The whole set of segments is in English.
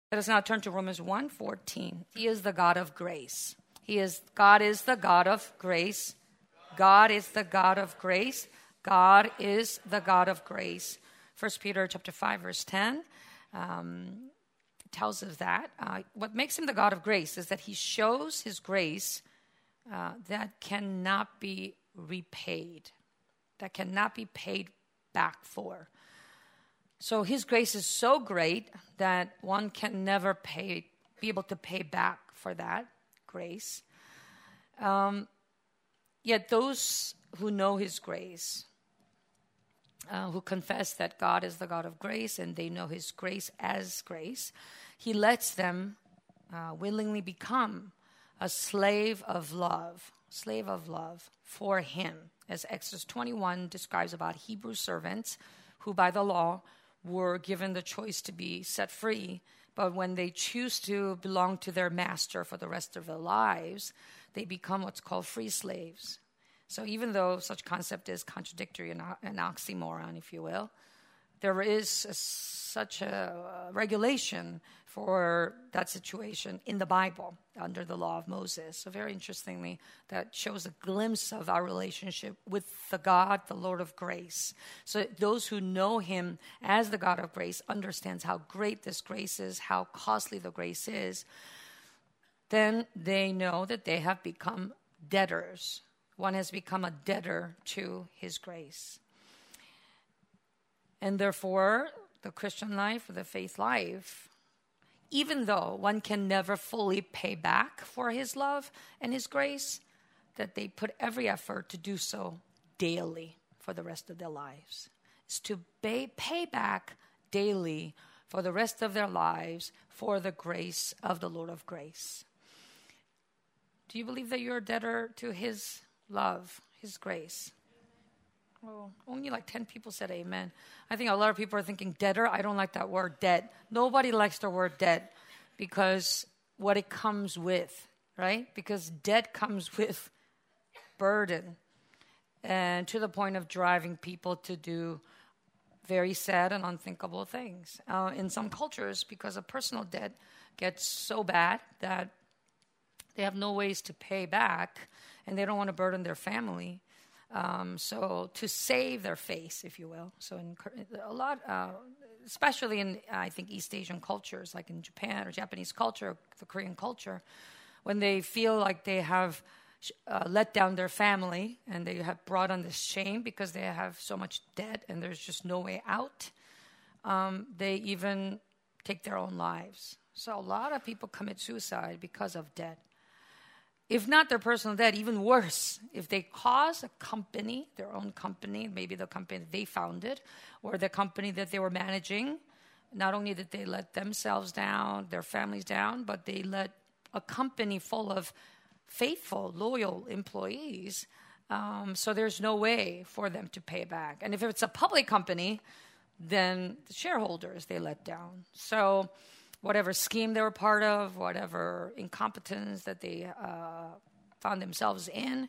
Let us now turn to Romans 1:14. He is the God of grace. God is the God of grace. God is the God of grace. God is the God of grace. 1 Peter chapter 5, verse 10 tells us that. What makes him the God of grace is that he shows his grace that cannot be repaid, that cannot be paid back for. So his grace is so great that one can never be able to pay back for that grace. Yet those who know his grace, who confess that God is the God of grace and they know his grace as grace, he lets them willingly become a slave of love for him. As Exodus 21 describes about Hebrew servants who by the law were given the choice to be set free, but when they choose to belong to their master for the rest of their lives, they become what's called free slaves. So even though such concept is contradictory and an oxymoron, if you will, there is such a regulation for that situation in the Bible under the law of Moses. So very interestingly, that shows a glimpse of our relationship with the God, the Lord of grace. So those who know him as the God of grace understands how great this grace is, how costly the grace is. Then they know that they have become debtors. One has become a debtor to his grace. And therefore, the Christian life, or the faith life, even though one can never fully pay back for his love and his grace, that they put every effort to do so daily for the rest of their lives. It's to pay back daily for the rest of their lives for the grace of the Lord of grace. Do you believe that you're a debtor to his love, his grace? Well, only like 10 people said amen. I think a lot of people are thinking debtor. I don't like that word, debt. Nobody likes the word debt because what it comes with, right? Because debt comes with burden and to the point of driving people to do very sad and unthinkable things. In some cultures, because a personal debt gets so bad that they have no ways to pay back and they don't want to burden their family. So to save their face, if you will. So in a lot, especially in, I think, East Asian cultures, like in Japan or Japanese culture, the Korean culture, when they feel like they have let down their family and they have brought on this shame because they have so much debt and there's just no way out, they even take their own lives. So a lot of people commit suicide because of debt. If not their personal debt, even worse, if they cause a company, their own company, maybe the company that they founded or the company that they were managing, not only did they let themselves down, their families down, but they let a company full of faithful, loyal employees. So there's no way for them to pay back. And if it's a public company, then the shareholders they let down. So whatever scheme they were part of, whatever incompetence that they found themselves in,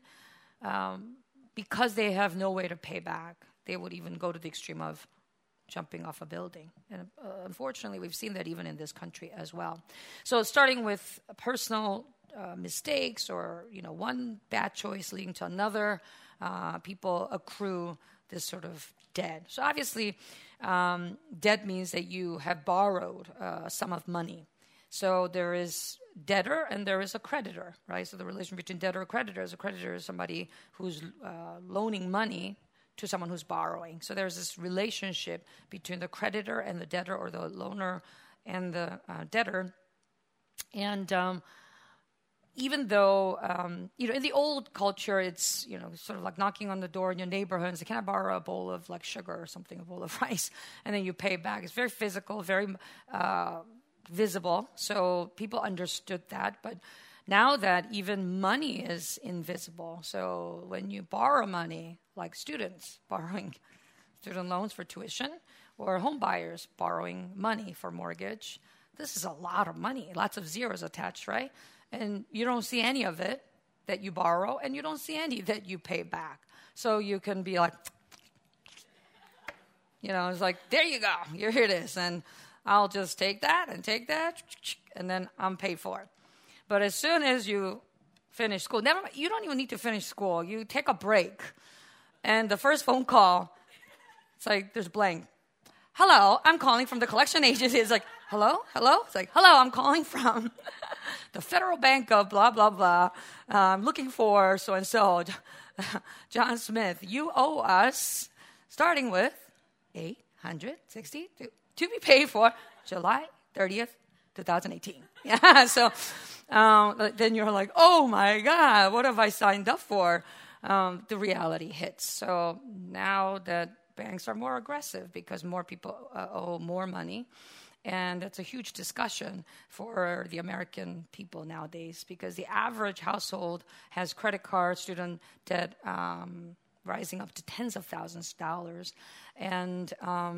because they have no way to pay back, they would even go to the extreme of jumping off a building. And unfortunately, we've seen that even in this country as well. So starting with personal mistakes or, one bad choice leading to another, people accrue this sort of debt. So obviously, debt means that you have borrowed a sum of money. So there is debtor and there is a creditor, right? So the relation between debtor and creditor is somebody who's loaning money to someone who's borrowing. So there's this relationship between the creditor and the debtor, or the loaner and the debtor. And even though, in the old culture, it's, sort of like knocking on the door in your neighborhood and say, can I borrow a bowl of like sugar or something, a bowl of rice? And then you pay back. It's very physical, very visible. So people understood that. But now that even money is invisible, so when you borrow money, like students borrowing student loans for tuition, or home buyers borrowing money for mortgage, this is a lot of money, lots of zeros attached, right? And you don't see any of it that you borrow, and you don't see any that you pay back. So you can be like, it's like, there you go, here it is. And I'll just take that, and then I'm paid for. But as soon as you finish school, you don't even need to finish school. You take a break, and the first phone call, it's like there's blank. Hello, I'm calling from the collection agency. It's like, hello? It's like, hello, I'm calling from the Federal Bank of blah, blah, blah. I'm looking for so-and-so. John Smith, you owe us, starting with $860 to be paid for July 30th, 2018. Yeah, so then you're like, oh my God, what have I signed up for? The reality hits. So now that banks are more aggressive because more people owe more money. And it's a huge discussion for the American people nowadays because the average household has credit card, student debt rising up to tens of thousands of dollars. And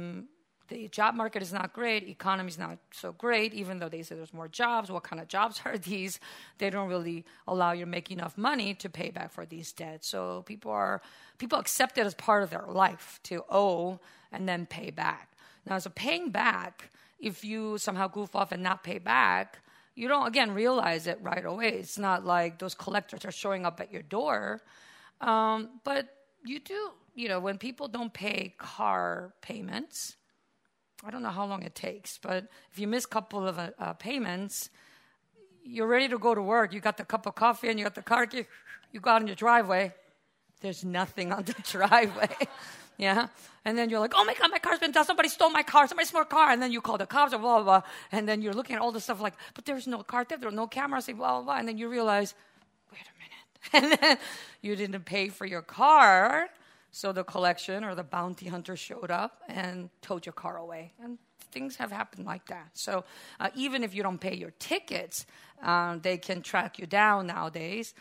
the job market is not great. Economy is not so great, even though they say there's more jobs. What kind of jobs are these? They don't really allow you to make enough money to pay back for these debts. So people accept it as part of their life to owe and then pay back. Now, so paying back, if you somehow goof off and not pay back, you don't, again, realize it right away. It's not like those collectors are showing up at your door. But you do, when people don't pay car payments, I don't know how long it takes, but if you miss a couple of payments, you're ready to go to work. You got the cup of coffee and you got the car key. You go out in your driveway. There's nothing on the driveway. Yeah. And then you're like, oh my God, my car's been done. Somebody stole my car. Somebody stole my car. And then you call the cops, blah, blah, blah. And then you're looking at all this stuff like, but there's no car theft. There's no cameras, blah, blah, blah. And then you realize, wait a minute. And then you didn't pay for your car. So the collection or the bounty hunter showed up and towed your car away. And things have happened like that. So even if you don't pay your tickets, they can track you down nowadays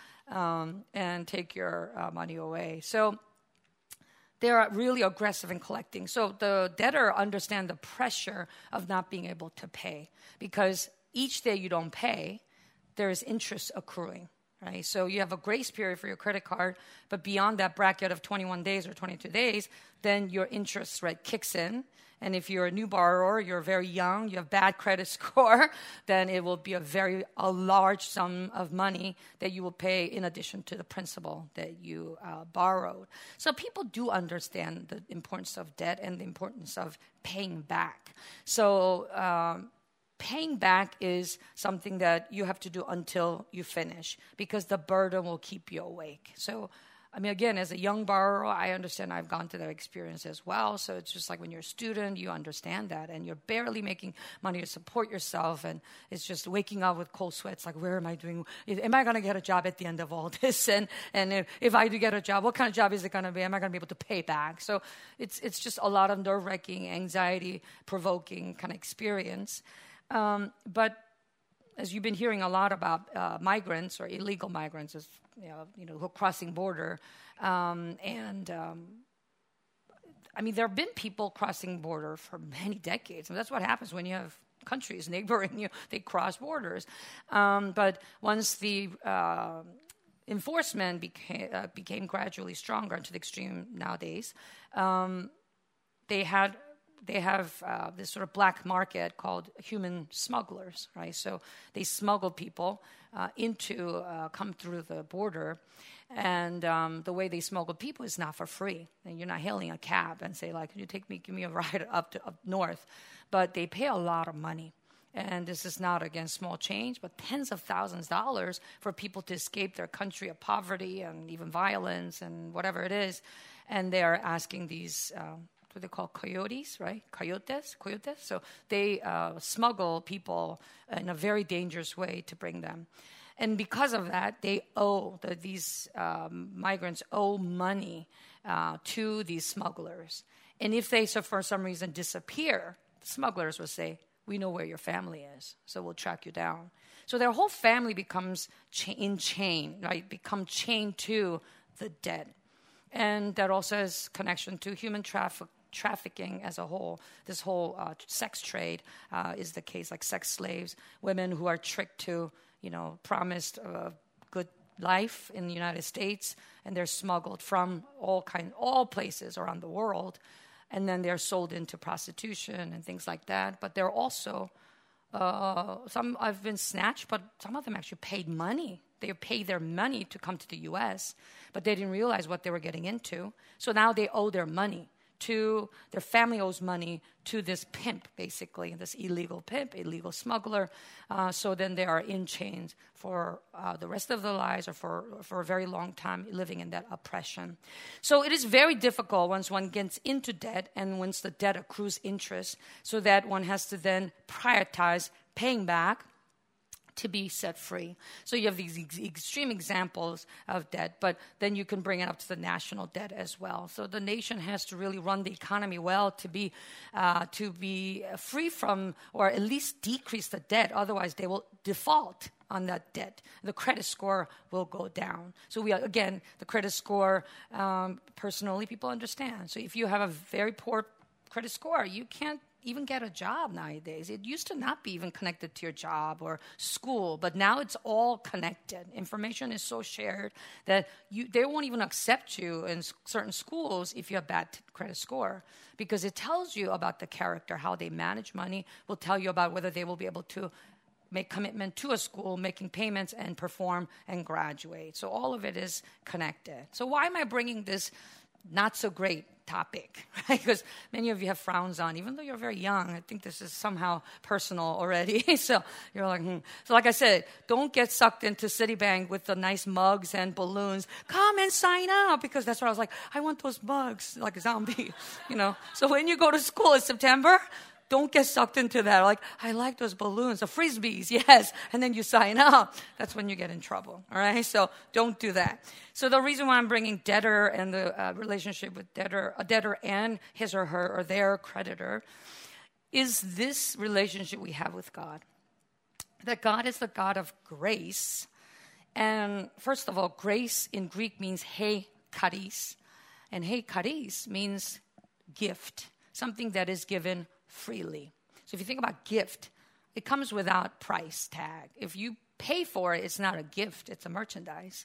and take your money away. So they're really aggressive in collecting. So the debtor understands the pressure of not being able to pay because each day you don't pay, there is interest accruing. Right? So you have a grace period for your credit card, but beyond that bracket of 21 days or 22 days, then your interest rate kicks in. And if you're a new borrower, you're very young, you have bad credit score, then it will be a large sum of money that you will pay in addition to the principal that you borrowed. So people do understand the importance of debt and the importance of paying back. So paying back is something that you have to do until you finish because the burden will keep you awake. So, I mean, again, as a young borrower, I understand I've gone through that experience as well. So it's just like when you're a student, you understand that, and you're barely making money to support yourself, and it's just waking up with cold sweats, like, where am I doing? Am I going to get a job at the end of all this? And if I do get a job, what kind of job is it going to be? Am I going to be able to pay back? So it's just a lot of nerve-wracking, anxiety-provoking kind of experience. But as you've been hearing a lot about migrants or illegal migrants, as who are crossing border, I mean, there have been people crossing border for many decades, and that's what happens when you have countries neighboring you; they cross borders. But once the enforcement became gradually stronger to the extreme nowadays, they have this sort of black market called human smugglers, right? So they smuggle people come through the border, and the way they smuggle people is not for free. And you're not hailing a cab and say, like, can you give me a ride up north? But they pay a lot of money. And this is not, again, small change, but tens of thousands of dollars for people to escape their country of poverty and even violence and whatever it is. And they are asking these what they call coyotes, right? Coyotes. So they smuggle people in a very dangerous way to bring them. And because of that, these migrants owe money to these smugglers. And if they, for some reason, disappear, the smugglers will say, we know where your family is, so we'll track you down. So their whole family becomes right? Become chained to the debt. And that also has connection to human trafficking as a whole. This whole sex trade is the case, like sex slaves, women who are tricked to, promised a good life in the United States, and they're smuggled from all places around the world. and then they're sold into prostitution and things like that. But they're also, some have been snatched, but some of them actually paid money. They paid their money to come to the U.S., but they didn't realize what they were getting into. So now they owe their money to, their family owes money to this pimp, basically, this illegal pimp, illegal smuggler. So then they are in chains for the rest of their lives, or for a very long time, living in that oppression. So it is very difficult once one gets into debt and once the debt accrues interest, so that one has to then prioritize paying back to be set free. So you have these extreme examples of debt, but then you can bring it up to the national debt as well. So the nation has to really run the economy well to be free from, or at least decrease the debt. Otherwise, they will default on that debt. The credit score will go down. So the credit score, personally, people understand. So if you have a very poor credit score, you can't even get a job nowadays. It used to not be even connected to your job or school, but now it's all connected. Information is so shared that they won't even accept you in certain schools if you have bad credit score, because it tells you about the character, how they manage money, will tell you about whether they will be able to make commitment to a school, making payments and perform and graduate. So all of it is connected. So why am I bringing this not so great topic, right? Because many of you have frowns on, even though you're very young. I think this is somehow personal already. So you're like, So like I said, don't get sucked into Citibank with the nice mugs and balloons. Come and sign up, because that's what I was like, I want those mugs, like a zombie, So when you go to school in September, don't get sucked into that. Like, I like those balloons, the Frisbees, yes. And then you sign up. That's when you get in trouble, all right? So don't do that. So the reason why I'm bringing debtor and the relationship with a debtor and his or her or their creditor is this relationship we have with God. That God is the God of grace. And first of all, grace in Greek means he charis. And he charis means gift, something that is given freely. So if you think about gift, it comes without price tag. If you pay for it, it's not a gift, it's a merchandise.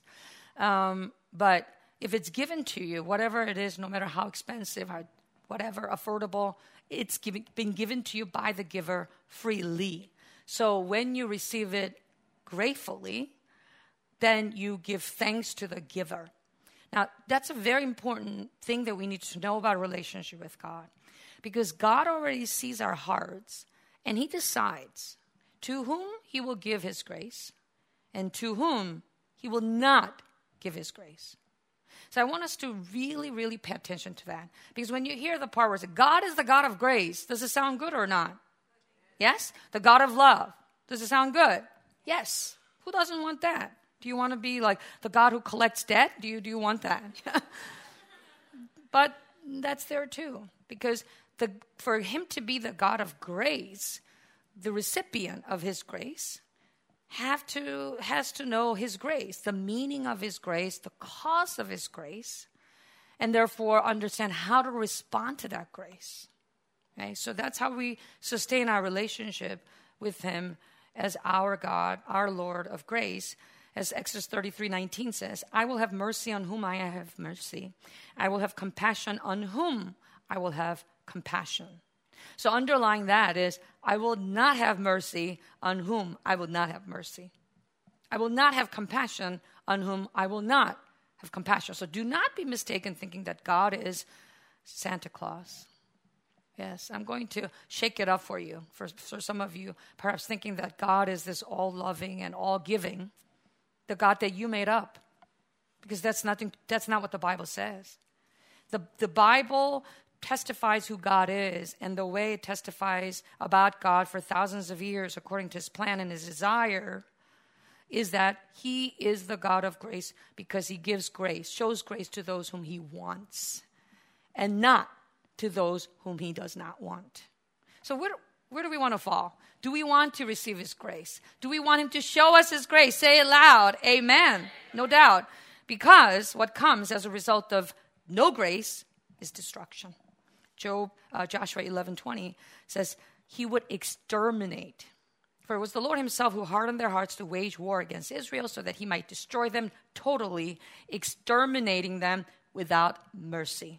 But if it's given to you, whatever it is, no matter how expensive, whatever, affordable, it's been given to you by the giver freely. So when you receive it gratefully, then you give thanks to the giver. Now, that's a very important thing that we need to know about a relationship with God. Because God already sees our hearts, and he decides to whom he will give his grace and to whom he will not give his grace. So I want us to really, really pay attention to that. Because when you hear the part where it says, God is the God of grace, does it sound good or not? Yes? The God of love. Does it sound good? Yes. Who doesn't want that? Do you want to be like the God who collects debt? Do you want that? But that's there too. Because for him to be the God of grace, the recipient of his grace has to know his grace, the meaning of his grace, the cause of his grace, and therefore understand how to respond to that grace. Okay? So that's how we sustain our relationship with him as our God, our Lord of grace. As Exodus 33:19 says, I will have mercy on whom I have mercy. I will have compassion on whom I will have compassion. So underlying that is, I will not have mercy on whom I will not have mercy. I will not have compassion on whom I will not have compassion. So do not be mistaken thinking that God is Santa Claus. Yes, I'm going to shake it up for you. For some of you, perhaps thinking that God is this all-loving and all-giving, the God that you made up. Because that's not what the Bible says. The Bible testifies who God is, and the way it testifies about God for thousands of years according to his plan and his desire is that he is the God of grace because he gives grace, shows grace to those whom he wants and not to those whom he does not want. So where do we want to fall? Do we want to receive his grace? Do we want him to show us his grace? Say it loud. Amen. No doubt. Because what comes as a result of no grace is destruction. Joshua 11:20 says he would exterminate. For it was the Lord himself who hardened their hearts to wage war against Israel so that he might destroy them totally, exterminating them without mercy.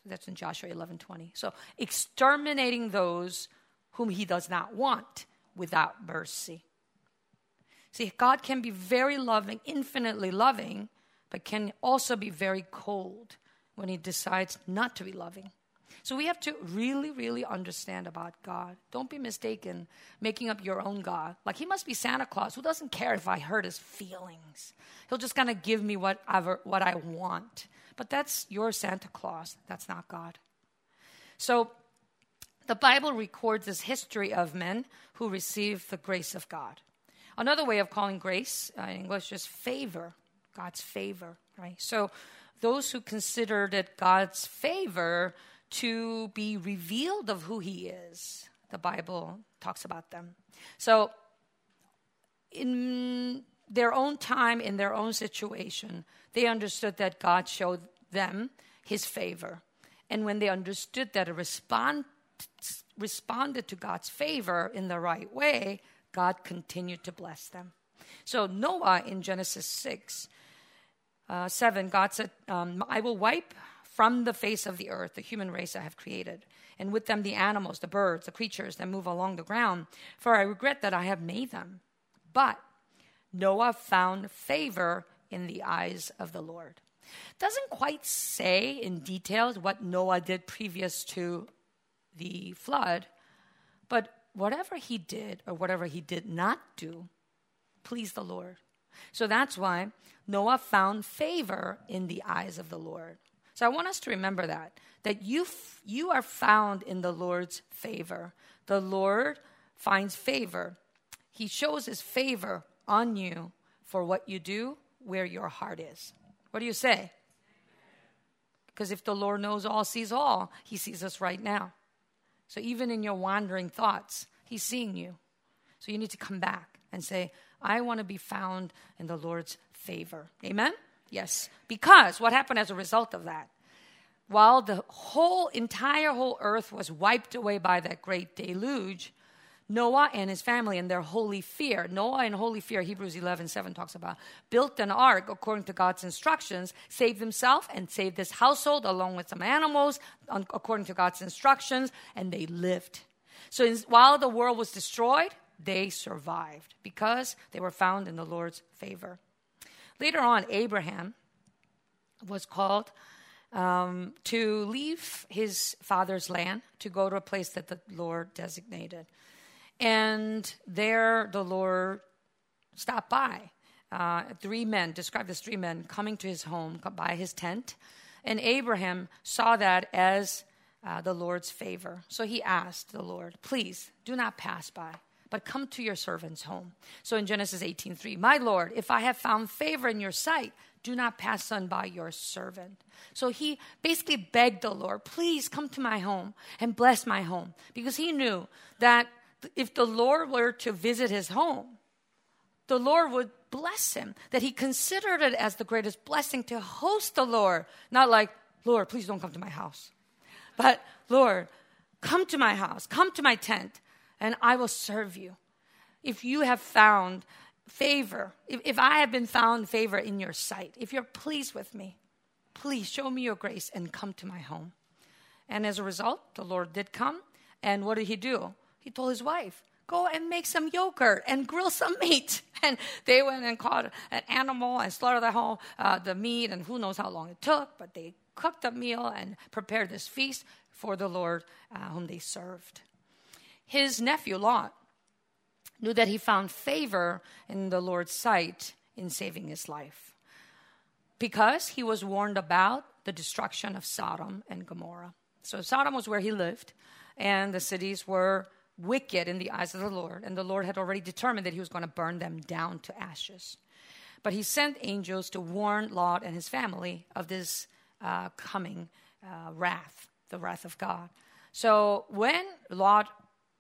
That's in Joshua 11:20. So exterminating those whom he does not want without mercy. See, God can be very loving, infinitely loving, but can also be very cold when he decides not to be loving. So we have to really, really understand about God. Don't be mistaken making up your own God. Like he must be Santa Claus who doesn't care if I hurt his feelings. He'll just kind of give me what I want. But that's your Santa Claus. That's not God. So the Bible records this history of men who received the grace of God. Another way of calling grace in English is favor, God's favor, right? So those who considered it God's favor to be revealed of who he is, the Bible talks about them. So in their own time, in their own situation, they understood that God showed them his favor. And when they understood that responded to God's favor in the right way, God continued to bless them. So Noah in Genesis 7, God said, I will wipe from the face of the earth the human race I have created, and with them the animals, the birds, the creatures that move along the ground, for I regret that I have made them. But Noah found favor in the eyes of the Lord. Doesn't quite say in details what Noah did previous to the flood, but whatever he did or whatever he did not do pleased the Lord. So that's why Noah found favor in the eyes of the Lord. So I want us to remember that you are found in the Lord's favor. The Lord finds favor. He shows his favor on you for what you do, where your heart is. What do you say? Because if the Lord knows all, sees all, he sees us right now. So even in your wandering thoughts, he's seeing you. So you need to come back and say, I want to be found in the Lord's favor. Amen? Yes. Because what happened as a result of that? While the entire whole earth was wiped away by that great deluge, Noah and his family in their holy fear, Noah in holy fear, Hebrews 11:7 talks about, built an ark according to God's instructions, saved himself and saved his household along with some animals according to God's instructions, and they lived. So while the world was destroyed, they survived because they were found in the Lord's favor. Later on, Abraham was called to leave his father's land to go to a place that the Lord designated. And there the Lord stopped by. Described as three men coming to his home by his tent. And Abraham saw that as the Lord's favor. So he asked the Lord, please do not pass by, but come to your servant's home. So in Genesis 18:3, my Lord, if I have found favor in your sight, do not pass on by your servant. So he basically begged the Lord, please come to my home and bless my home. Because he knew that if the Lord were to visit his home, the Lord would bless him. That he considered it as the greatest blessing to host the Lord. Not like, Lord, please don't come to my house. But, Lord, come to my house, come to my tent, and I will serve you. If you have found favor, if I have been found favor in your sight, if you're pleased with me, please show me your grace and come to my home. And as a result, the Lord did come. And what did he do? He told his wife, go and make some yogurt and grill some meat. And they went and caught an animal and slaughtered the meat, and who knows how long it took, but they cooked a meal and prepared this feast for the Lord whom they served. His nephew, Lot, knew that he found favor in the Lord's sight in saving his life because he was warned about the destruction of Sodom and Gomorrah. So Sodom was where he lived, and the cities were wicked in the eyes of the Lord, and the Lord had already determined that he was going to burn them down to ashes. But he sent angels to warn Lot and his family of this coming wrath, the wrath of God. So when Lot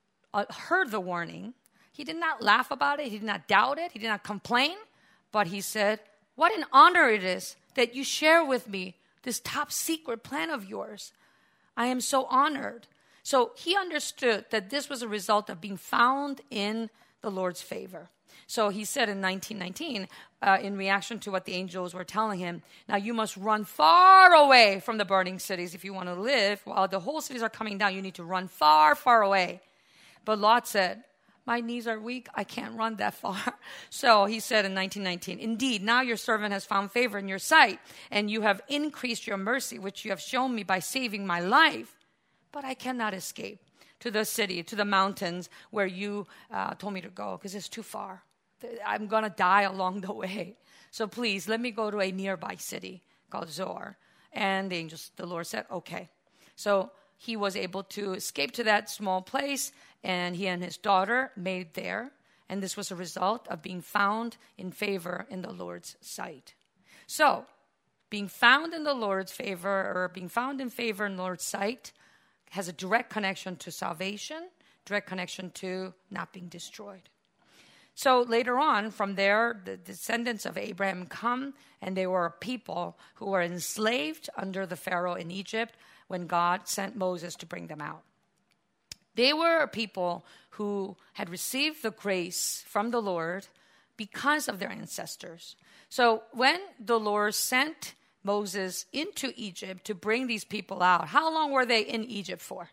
heard the warning, he did not laugh about it, he did not doubt it, he did not complain, but he said, what an honor it is that you share with me this top secret plan of yours. I am so honored. So he understood that this was a result of being found in the Lord's favor. So he said in 1919, in reaction to what the angels were telling him, now you must run far away from the burning cities if you want to live. While the whole cities are coming down, you need to run far, far away. But Lot said, my knees are weak. I can't run that far. So he said in 1919, indeed, now your servant has found favor in your sight, and you have increased your mercy, which you have shown me by saving my life. But I cannot escape to the city, to the mountains where you told me to go, because it's too far. I'm going to die along the way. So please, let me go to a nearby city called Zoar. And the Lord said, okay. So he was able to escape to that small place, and he and his daughter made there. And this was a result of being found in favor in the Lord's sight. So, being found in the Lord's favor, or being found in favor in the Lord's sight, has a direct connection to salvation, direct connection to not being destroyed. So later on, from there, the descendants of Abraham come, and they were a people who were enslaved under the Pharaoh in Egypt when God sent Moses to bring them out. They were a people who had received the grace from the Lord because of their ancestors. So when the Lord sent Moses into Egypt to bring these people out, how long were they in Egypt for?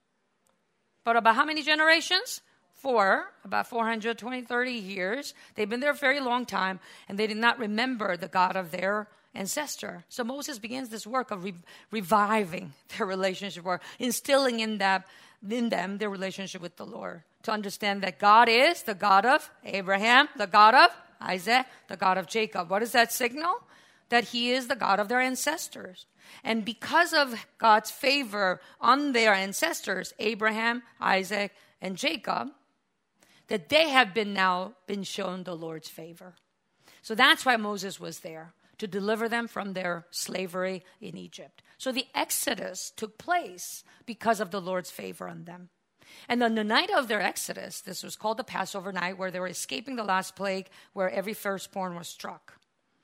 But about how many generations? For about 420, 30 years. They've been there a very long time, and they did not remember the God of their ancestor. So Moses begins this work of reviving their relationship, or instilling in them their relationship with the Lord, to understand that God is the God of Abraham, the God of Isaac, the God of Jacob. What does that signal? That he is the God of their ancestors. And because of God's favor on their ancestors, Abraham, Isaac, and Jacob, that they have now been shown the Lord's favor. So that's why Moses was there, to deliver them from their slavery in Egypt. So the Exodus took place because of the Lord's favor on them. And on the night of their Exodus, this was called the Passover night, where they were escaping the last plague, where every firstborn was struck.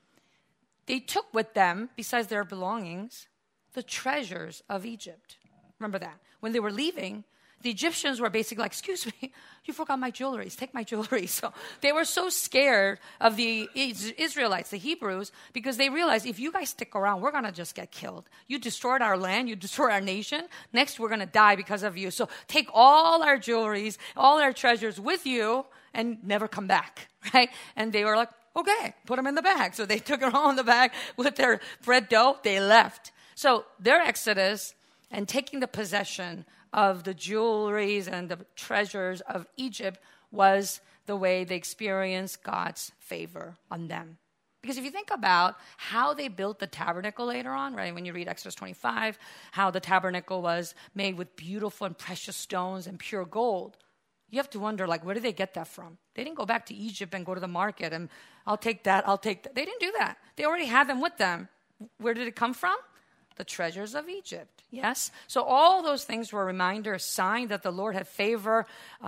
They took with them, besides their belongings, the treasures of Egypt. Remember that. When they were leaving, the Egyptians were basically like, excuse me, you forgot my jewelry. Take my jewelry. So they were so scared of the Israelites, the Hebrews, because they realized, if you guys stick around, we're going to just get killed. You destroyed our land. You destroyed our nation. Next, we're going to die because of you. So take all our jewelries, all our treasures with you, and never come back, right? And they were like, okay, put them in the bag. So they took it all in the bag with their bread dough. They left. So their Exodus and taking the possession of the jewelries and the treasures of Egypt was the way they experienced God's favor on them. Because if you think about how they built the tabernacle later on, right, when you read Exodus 25, how the tabernacle was made with beautiful and precious stones and pure gold, you have to wonder, like, where did they get that from? They didn't go back to Egypt and go to the market and I'll take that. They didn't do that. They already had them with them. Where did it come from? The treasures of Egypt, yes? So all those things were a reminder, a sign that the Lord had favor.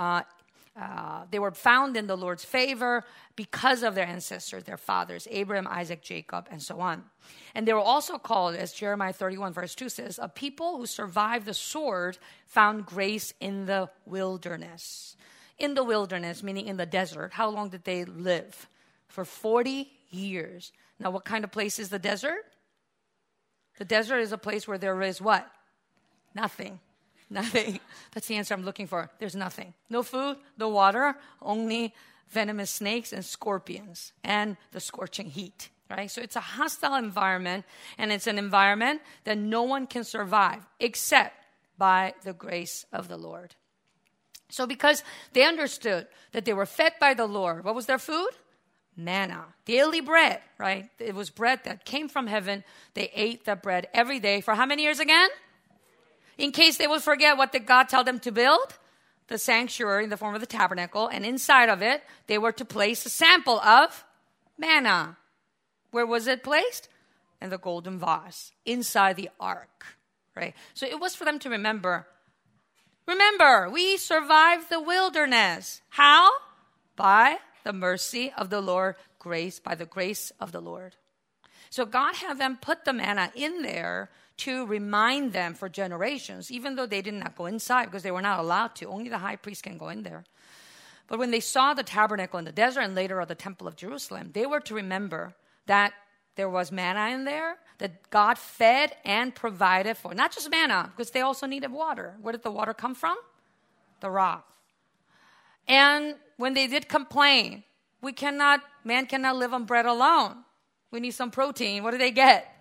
They were found in the Lord's favor because of their ancestors, their fathers, Abraham, Isaac, Jacob, and so on. And they were also called, as Jeremiah 31 verse 2 says, a people who survived the sword found grace in the wilderness. In the wilderness, meaning in the desert. How long did they live? For 40 years. Now, what kind of place is the desert? The desert is a place where there is what? Nothing. Nothing. That's the answer I'm looking for. There's nothing. No food, no water, only venomous snakes and scorpions and the scorching heat, right? So it's a hostile environment, and it's an environment that no one can survive except by the grace of the Lord. So because they understood that they were fed by the Lord, what was their food? Manna, daily bread, right? It was bread that came from heaven. They ate that bread every day for how many years again? In case they would forget, what did God tell them to build? The sanctuary in the form of the tabernacle. And inside of it, they were to place a sample of manna. Where was it placed? In the golden vase, inside the ark, right? So it was for them to remember, we survived the wilderness. How? By the mercy of the Lord, by the grace of the Lord. So God had them put the manna in there to remind them for generations, even though they did not go inside because they were not allowed to. Only the high priest can go in there. But when they saw the tabernacle in the desert and later the temple of Jerusalem, they were to remember that there was manna in there, that God fed and provided for. Not just manna, because they also needed water. Where did the water come from? The rock. And when they did complain, man cannot live on bread alone. We need some protein. What did they get?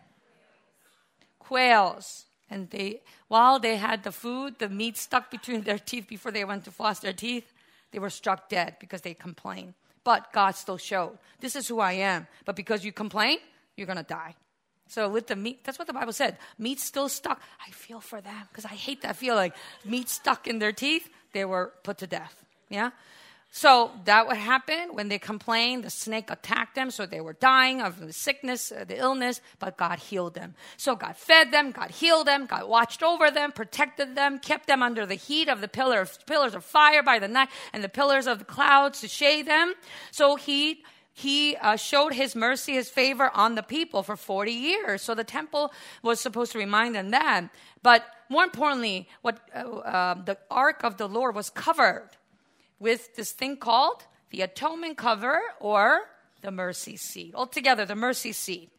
Quails. And while they had the food, the meat stuck between their teeth before they went to floss their teeth, they were struck dead because they complained. But God still showed, this is who I am. But because you complain, you're going to die. So with the meat, that's what the Bible said. Meat still stuck. I feel for them because I hate that feeling. Meat stuck in their teeth, they were put to death. Yeah? So that would happen when they complained. The snake attacked them, so they were dying of the sickness, the illness, but God healed them. So God fed them, God healed them, God watched over them, protected them, kept them under the heat of the pillars of fire by the night and the pillars of the clouds to shade them. So he showed his mercy, his favor on the people for 40 years. So the temple was supposed to remind them that. But more importantly, the ark of the Lord was covered with this thing called the atonement cover or the mercy seat. Altogether, the mercy seat.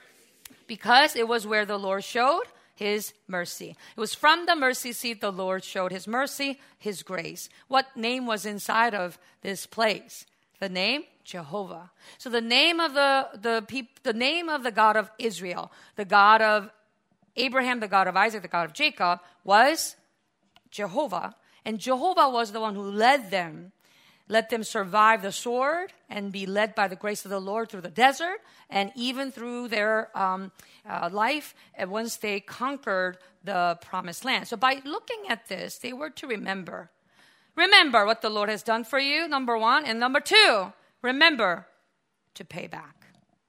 Because it was where the Lord showed his mercy. It was from the mercy seat the Lord showed his mercy, his grace. What name was inside of this place? The name Jehovah. So the name of the name of the God of Israel, the God of Abraham, the God of Isaac, the God of Jacob was Jehovah. And Jehovah was the one who let them survive the sword and be led by the grace of the Lord through the desert and even through their life once they conquered the promised land. So by looking at this, they were to remember what the Lord has done for you, number one. And number two, remember to pay back.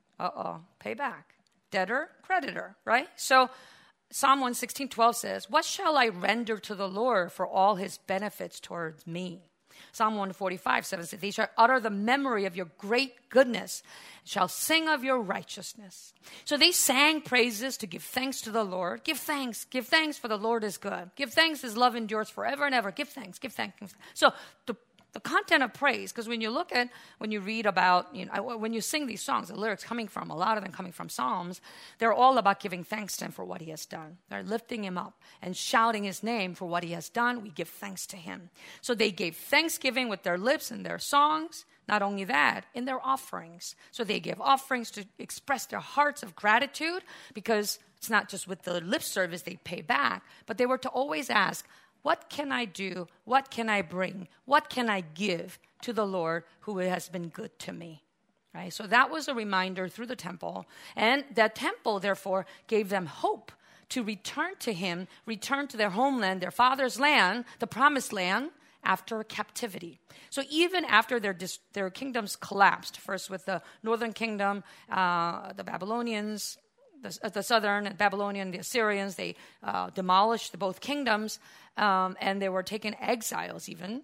Pay back. Debtor, creditor, right? So Psalm 116:12 says, what shall I render to the Lord for all his benefits towards me? Psalm 145:7 says, they shall utter the memory of your great goodness, shall sing of your righteousness. So they sang praises to give thanks to the Lord. Give thanks for the Lord is good. Give thanks, his love endures forever and ever. Give thanks. So the content of praise, because when you read about, when you sing these songs, the lyrics a lot of them coming from Psalms, they're all about giving thanks to him for what he has done. They're lifting him up and shouting his name for what he has done. We give thanks to him. So they gave thanksgiving with their lips and their songs. Not only that, in their offerings. So they give offerings to express their hearts of gratitude, because it's not just with the lip service they pay back, but they were to always ask, what can I do? What can I bring? What can I give to the Lord who has been good to me? Right? So that was a reminder through the temple. And that temple, therefore, gave them hope to return to him, return to their homeland, their father's land, the promised land, after captivity. So even after their kingdoms collapsed, first with the northern kingdom, the Babylonians, the southern Babylonian, the Assyrians, they demolished both kingdoms, and they were taken exiles even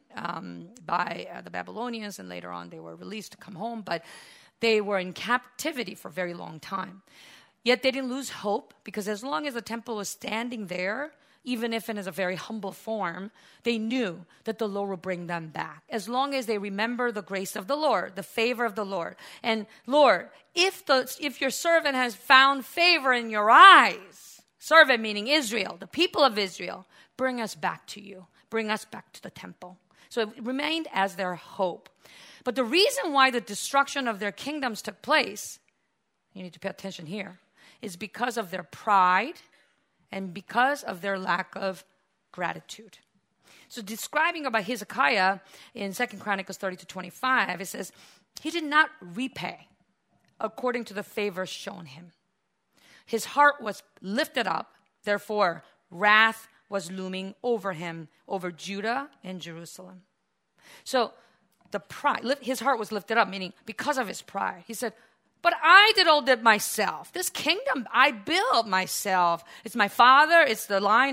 by the Babylonians, and later on they were released to come home, but they were in captivity for a very long time. Yet they didn't lose hope, because as long as the temple was standing there, even if in a very humble form, they knew that the Lord would bring them back. As long as they remember the grace of the Lord, the favor of the Lord. And Lord, if your servant has found favor in your eyes, servant meaning Israel, the people of Israel, bring us back to you. Bring us back to the temple. So it remained as their hope. But the reason why the destruction of their kingdoms took place, you need to pay attention here, is because of their pride and because of their lack of gratitude. So describing about Hezekiah in 2 Chronicles 30-25, it says, he did not repay according to the favor shown him. His heart was lifted up, therefore wrath was looming over him, over Judah and Jerusalem. So the pride, his heart was lifted up, meaning because of his pride. He said, but I did all that myself. This kingdom, I built myself. It's my father. It's the line,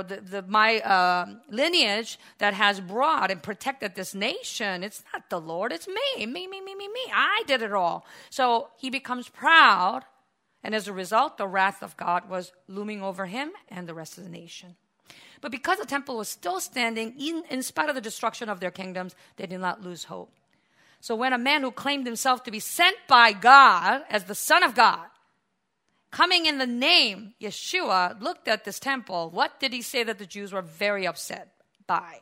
my lineage that has brought and protected this nation. It's not the Lord. It's me. Me. I did it all. So he becomes proud. And as a result, the wrath of God was looming over him and the rest of the nation. But because the temple was still standing, in spite of the destruction of their kingdoms, they did not lose hope. So when a man who claimed himself to be sent by God as the Son of God, coming in the name Yeshua, looked at this temple, what did he say that the Jews were very upset by?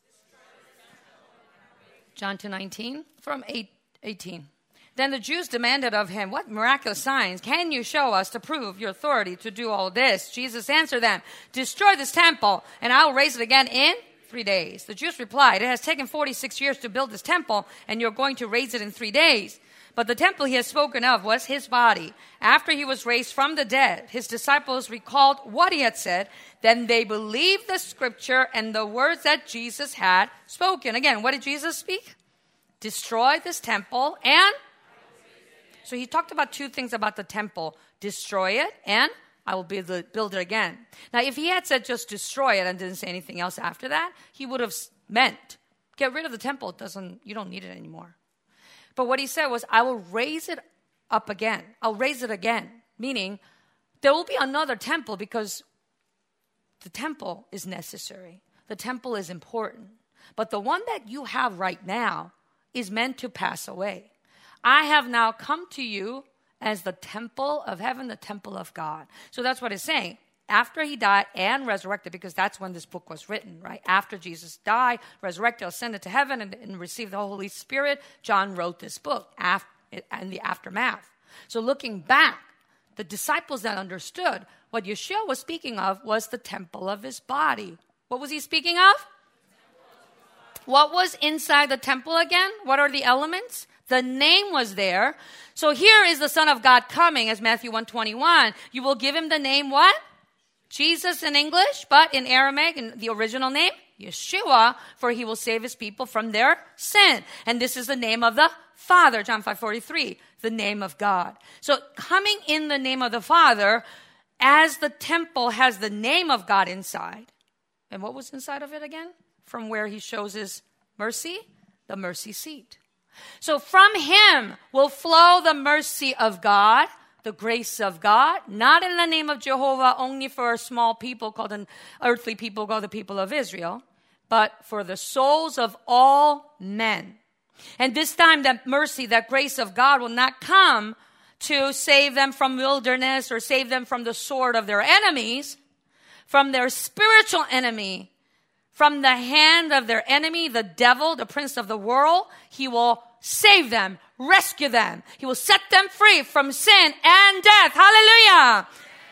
John 2:19 from 18. Then the Jews demanded of him, what miraculous signs can you show us to prove your authority to do all this? Jesus answered them, destroy this temple, and I will raise it again in 3 days. The Jews replied, it has taken 46 years to build this temple, and you're going to raise it in 3 days. But the temple he has spoken of was his body. After he was raised from the dead, his disciples recalled what he had said. Then they believed the scripture and the words that Jesus had spoken. Again, what did Jesus speak? Destroy this temple and... So he talked about two things about the temple. Destroy it and I will build it again. Now, if he had said just destroy it and didn't say anything else after that, he would have meant get rid of the temple. You don't need it anymore. But what he said was, I will raise it up again. I'll raise it again. Meaning, there will be another temple because the temple is necessary. The temple is important. But the one that you have right now is meant to pass away. I have now come to you as the temple of heaven, the temple of God. So that's what it's saying. After he died and resurrected, because that's when this book was written, right? After Jesus died, resurrected, ascended to heaven, and received the Holy Spirit, John wrote this book in the aftermath. So looking back, the disciples that understood what Yeshua was speaking of was the temple of his body. What was he speaking of? What was inside the temple again? What are the elements? The name was there. So here is the Son of God coming, as Matthew 1:21. You will give him the name what? Jesus in English, but in Aramaic, in the original name, Yeshua, for he will save his people from their sin. And this is the name of the Father, John 5:43, the name of God. So coming in the name of the Father, as the temple has the name of God inside. And what was inside of it again? From where he shows his mercy, the mercy seat. So from him will flow the mercy of God, the grace of God, not in the name of Jehovah only for a small people called an earthly people called the people of Israel, but for the souls of all men. And this time that mercy, that grace of God will not come to save them from wilderness or save them from the sword of their enemies, from their spiritual enemy, from the hand of their enemy, the devil, the prince of the world. He will save them, rescue them. He will set them free from sin and death. Hallelujah.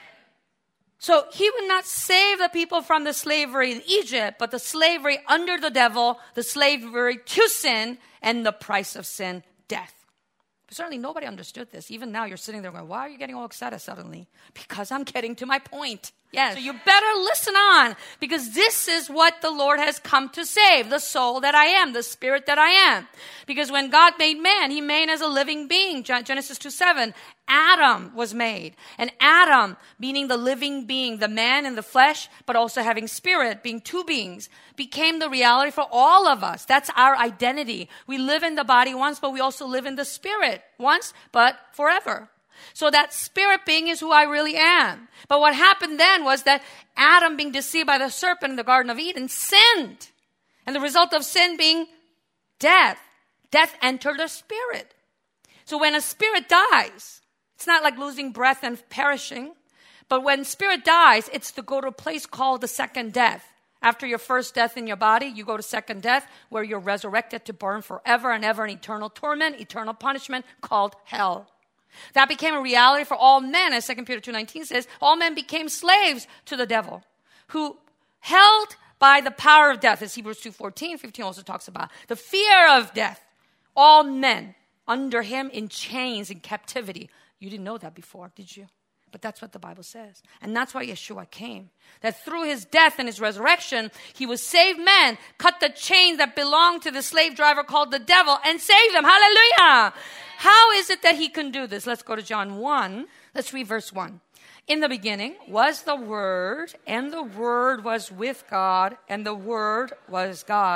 So he would not save the people from the slavery in Egypt, but the slavery under the devil, the slavery to sin, and the price of sin, death. But certainly nobody understood this. Even now you're sitting there going, why are you getting all excited suddenly? Because I'm getting to my point. Yes. So you better listen on, because this is what the Lord has come to save, the soul that I am, the spirit that I am. Because when God made man, he made as a living being. Genesis 2:7, Adam was made. And Adam, meaning the living being, the man in the flesh, but also having spirit, being two beings, became the reality for all of us. That's our identity. We live in the body once, but we also live in the spirit once, but forever. So that spirit being is who I really am. But what happened then was that Adam, being deceived by the serpent in the Garden of Eden, sinned. And the result of sin being death. Death entered the spirit. So when a spirit dies, it's not like losing breath and perishing. But when spirit dies, it's to go to a place called the second death. After your first death in your body, you go to second death, where you're resurrected to burn forever and ever in eternal torment, eternal punishment called hell. That became a reality for all men, as 2 Peter 2:19 says. All men became slaves to the devil, who held by the power of death, as Hebrews 2:14, 15 also talks about. The fear of death. All men under him in chains, in captivity. You didn't know that before, did you? But that's what the Bible says. And that's why Yeshua came. That through his death and his resurrection, he would save men, cut the chains that belonged to the slave driver called the devil, and save them. Hallelujah! How is it that he can do this? Let's go to John 1. Let's read verse 1. In the beginning was the Word, and the Word was with God, and the Word was God.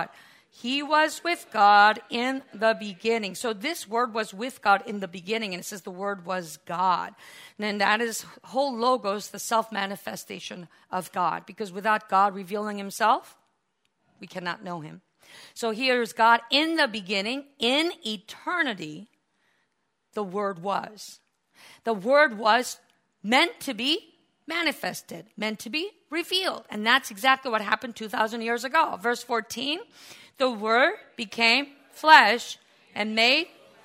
He was with God in the beginning. So this word was with God in the beginning, and it says the word was God. And that is whole logos, the self-manifestation of God. Because without God revealing himself, we cannot know him. So here's God in the beginning, in eternity, the word was. The word was meant to be manifested, meant to be revealed. And that's exactly what happened 2,000 years ago. Verse 14, the word became flesh and made,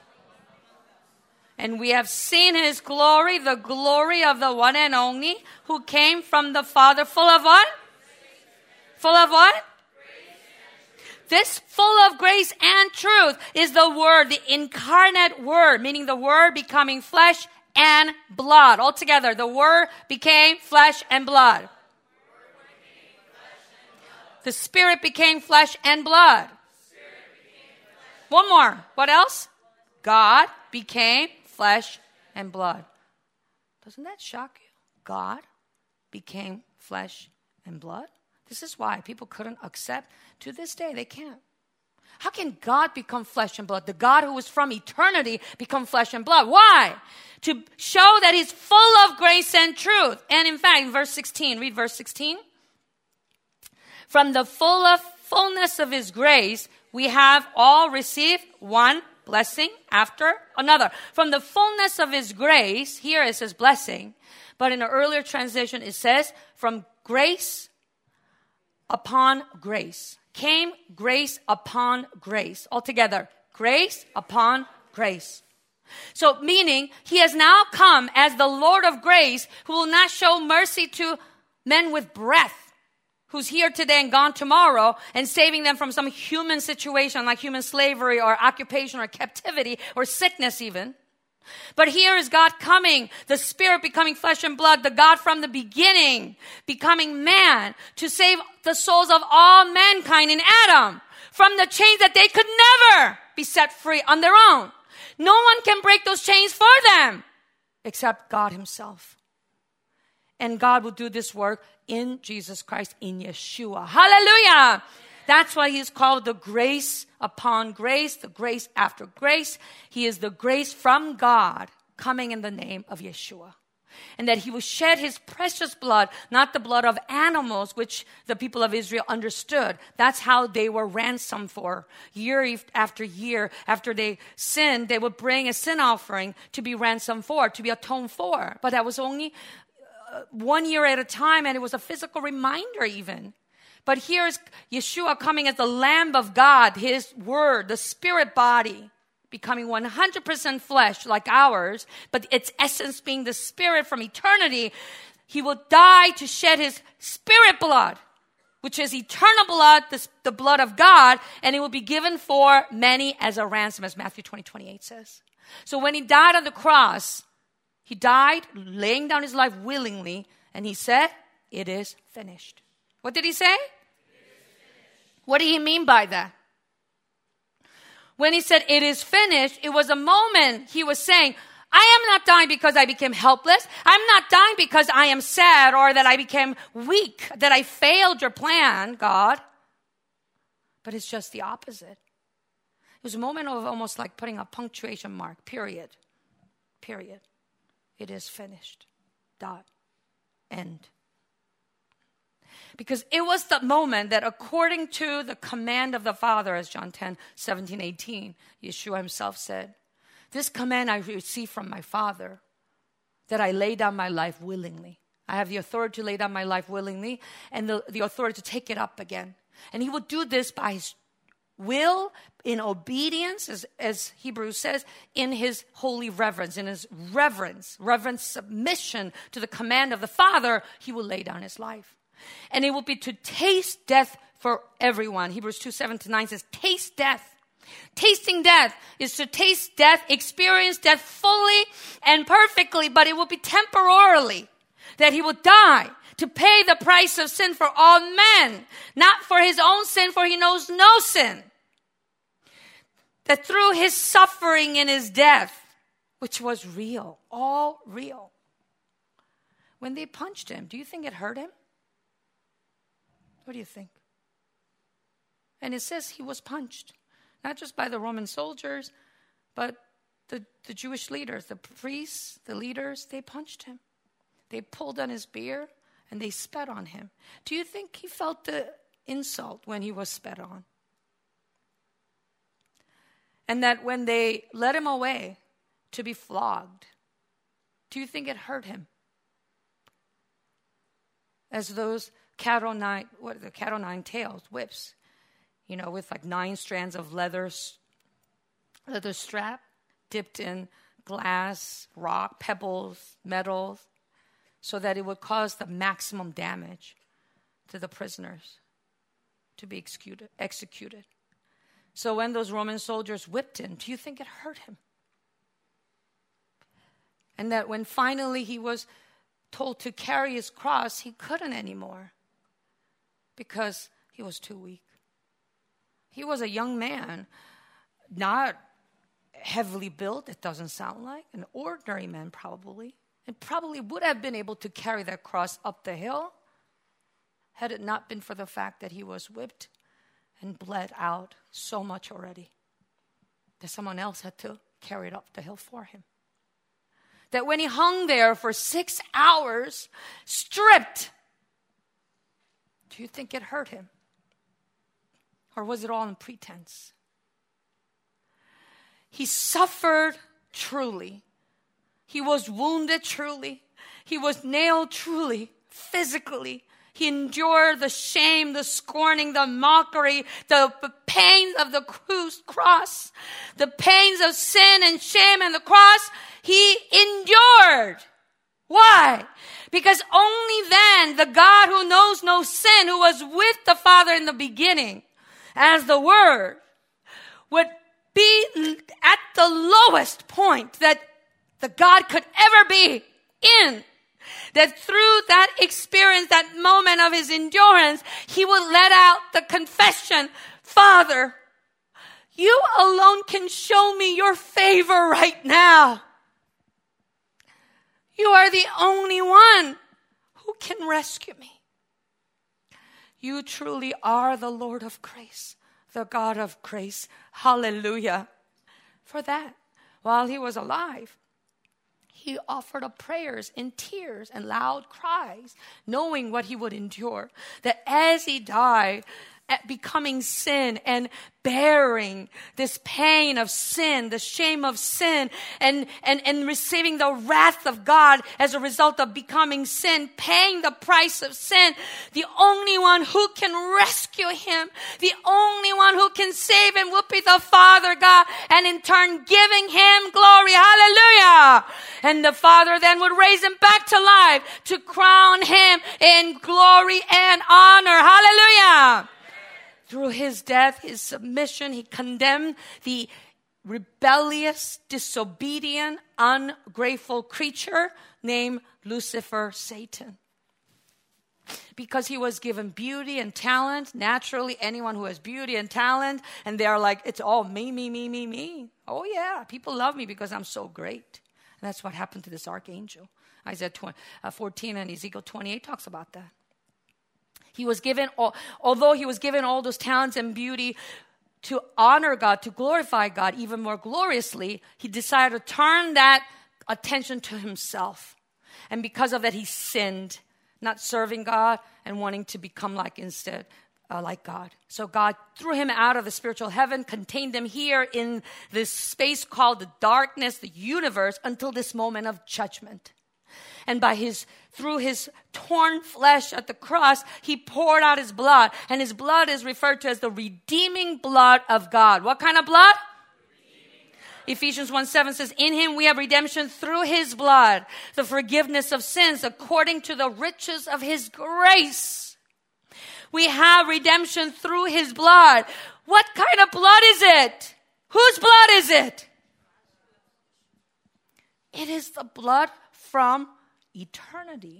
and we have seen his glory, the glory of the one and only who came from the Father, full of what? Full of what? This full of grace and truth is the word, the incarnate word, meaning the word becoming flesh and blood. Altogether, the word became flesh and blood. The Spirit became flesh and blood. One more. What else? God became flesh and blood. Doesn't that shock you? God became flesh and blood. This is why people couldn't accept. To this day, they can't. How can God become flesh and blood? The God who was from eternity become flesh and blood. Why? To show that he's full of grace and truth. And in fact, in verse 16, read verse 16. From the fullness of his grace, we have all received one blessing after another. From the fullness of his grace, here it says blessing, but in an earlier translation it says from grace upon grace. Came grace upon grace. Altogether, grace upon grace. So meaning, he has now come as the Lord of grace who will not show mercy to men with breath, who's here today and gone tomorrow, and saving them from some human situation like human slavery or occupation or captivity or sickness even. But here is God coming, the Spirit becoming flesh and blood, the God from the beginning becoming man to save the souls of all mankind in Adam from the chains that they could never be set free on their own. No one can break those chains for them except God himself. And God will do this work in Jesus Christ, in Yeshua. Hallelujah! That's why he's called the grace upon grace, the grace after grace. He is the grace from God coming in the name of Yeshua. And that he will shed his precious blood, not the blood of animals, which the people of Israel understood. That's how they were ransomed for. Year after year, after they sinned, they would bring a sin offering to be ransomed for, to be atoned for. But that was only 1 year at a time, and it was a physical reminder even. But here's Yeshua coming as the Lamb of God, his word, the spirit body, becoming 100% flesh like ours, but its essence being the spirit from eternity. He will die to shed his spirit blood, which is eternal blood, the blood of God, and it will be given for many as a ransom, as Matthew 20:28 says. So when he died on the cross, he died laying down his life willingly, and he said, "It is finished." What did he say? What did he mean by that? When he said, "It is finished," it was a moment he was saying, I am not dying because I became helpless. I'm not dying because I am sad or that I became weak, that I failed your plan, God. But it's just the opposite. It was a moment of almost like putting a punctuation mark, period. Period. It is finished. Dot. End. Because it was the moment that according to the command of the Father, as John 10:17-18, Yeshua himself said, "This command I received from my Father, that I lay down my life willingly." I have the authority to lay down my life willingly and the authority to take it up again. And he will do this by his will, in obedience, as Hebrews says, in his holy reverence, in his reverence submission to the command of the Father, he will lay down his life. And it will be to taste death for everyone. Hebrews 2:7-9 says, taste death. Tasting death is to taste death, experience death fully and perfectly, but it will be temporarily. That he will die to pay the price of sin for all men, not for his own sin, for he knows no sin. That through his suffering and his death, which was real, all real. When they punched him, do you think it hurt him? What do you think? And it says he was punched, not just by the Roman soldiers, but the Jewish leaders, the priests, the leaders, they punched him. They pulled on his beard and they spat on him. Do you think he felt the insult when he was spat on? And that when they led him away to be flogged, do you think it hurt him? As those cat o' nine tails, whips, with like 9 strands of leather strap dipped in glass, rock, pebbles, metals, so that it would cause the maximum damage to the prisoners to be executed. So when those Roman soldiers whipped him, do you think it hurt him? And that when finally he was told to carry his cross, he couldn't anymore because he was too weak. He was a young man, not heavily built, it doesn't sound like, an ordinary man probably, and probably would have been able to carry that cross up the hill had it not been for the fact that he was whipped and bled out so much already that someone else had to carry it up the hill for him. That when he hung there for 6 hours, stripped, do you think it hurt him? Or was it all in pretense? He suffered truly. He was wounded truly. He was nailed truly, physically. He endured the shame, the scorning, the mockery, the pains of the cross, the pains of sin and shame and the cross. He endured. Why? Because only then the God who knows no sin, who was with the Father in the beginning as the Word, would be at the lowest point that the God could ever be in. That through that experience, that moment of his endurance, he would let out the confession, Father, you alone can show me your favor right now. You are the only one who can rescue me. You truly are the Lord of grace, the God of grace. Hallelujah. For that, while he was alive, he offered up prayers in tears and loud cries, knowing what he would endure. That as he died, at becoming sin and bearing this pain of sin, the shame of sin, and receiving the wrath of God as a result of becoming sin, paying the price of sin, the only one who can rescue him, the only one who can save him will be the Father God, and in turn giving him glory. Hallelujah! And the Father then would raise him back to life to crown him in glory and honor. Hallelujah! Through his death, his submission, he condemned the rebellious, disobedient, ungrateful creature named Lucifer, Satan. Because he was given beauty and talent. Naturally, anyone who has beauty and talent, and they're like, it's all me, me, me, me, me. Oh yeah, people love me because I'm so great. And that's what happened to this archangel. Isaiah 14 and Ezekiel 28 talks about that. He was given, although he was given all those talents and beauty to honor God, to glorify God even more gloriously, he decided to turn that attention to himself. And because of that, he sinned, not serving God and wanting to become like God. So God threw him out of the spiritual heaven, contained him here in this space called the darkness, the universe, until this moment of judgment. And through his torn flesh at the cross, he poured out his blood. And his blood is referred to as the redeeming blood of God. What kind of blood? Ephesians 1:7 says, in him we have redemption through his blood, the forgiveness of sins according to the riches of his grace. We have redemption through his blood. What kind of blood is it? Whose blood is it? It is the blood from eternity.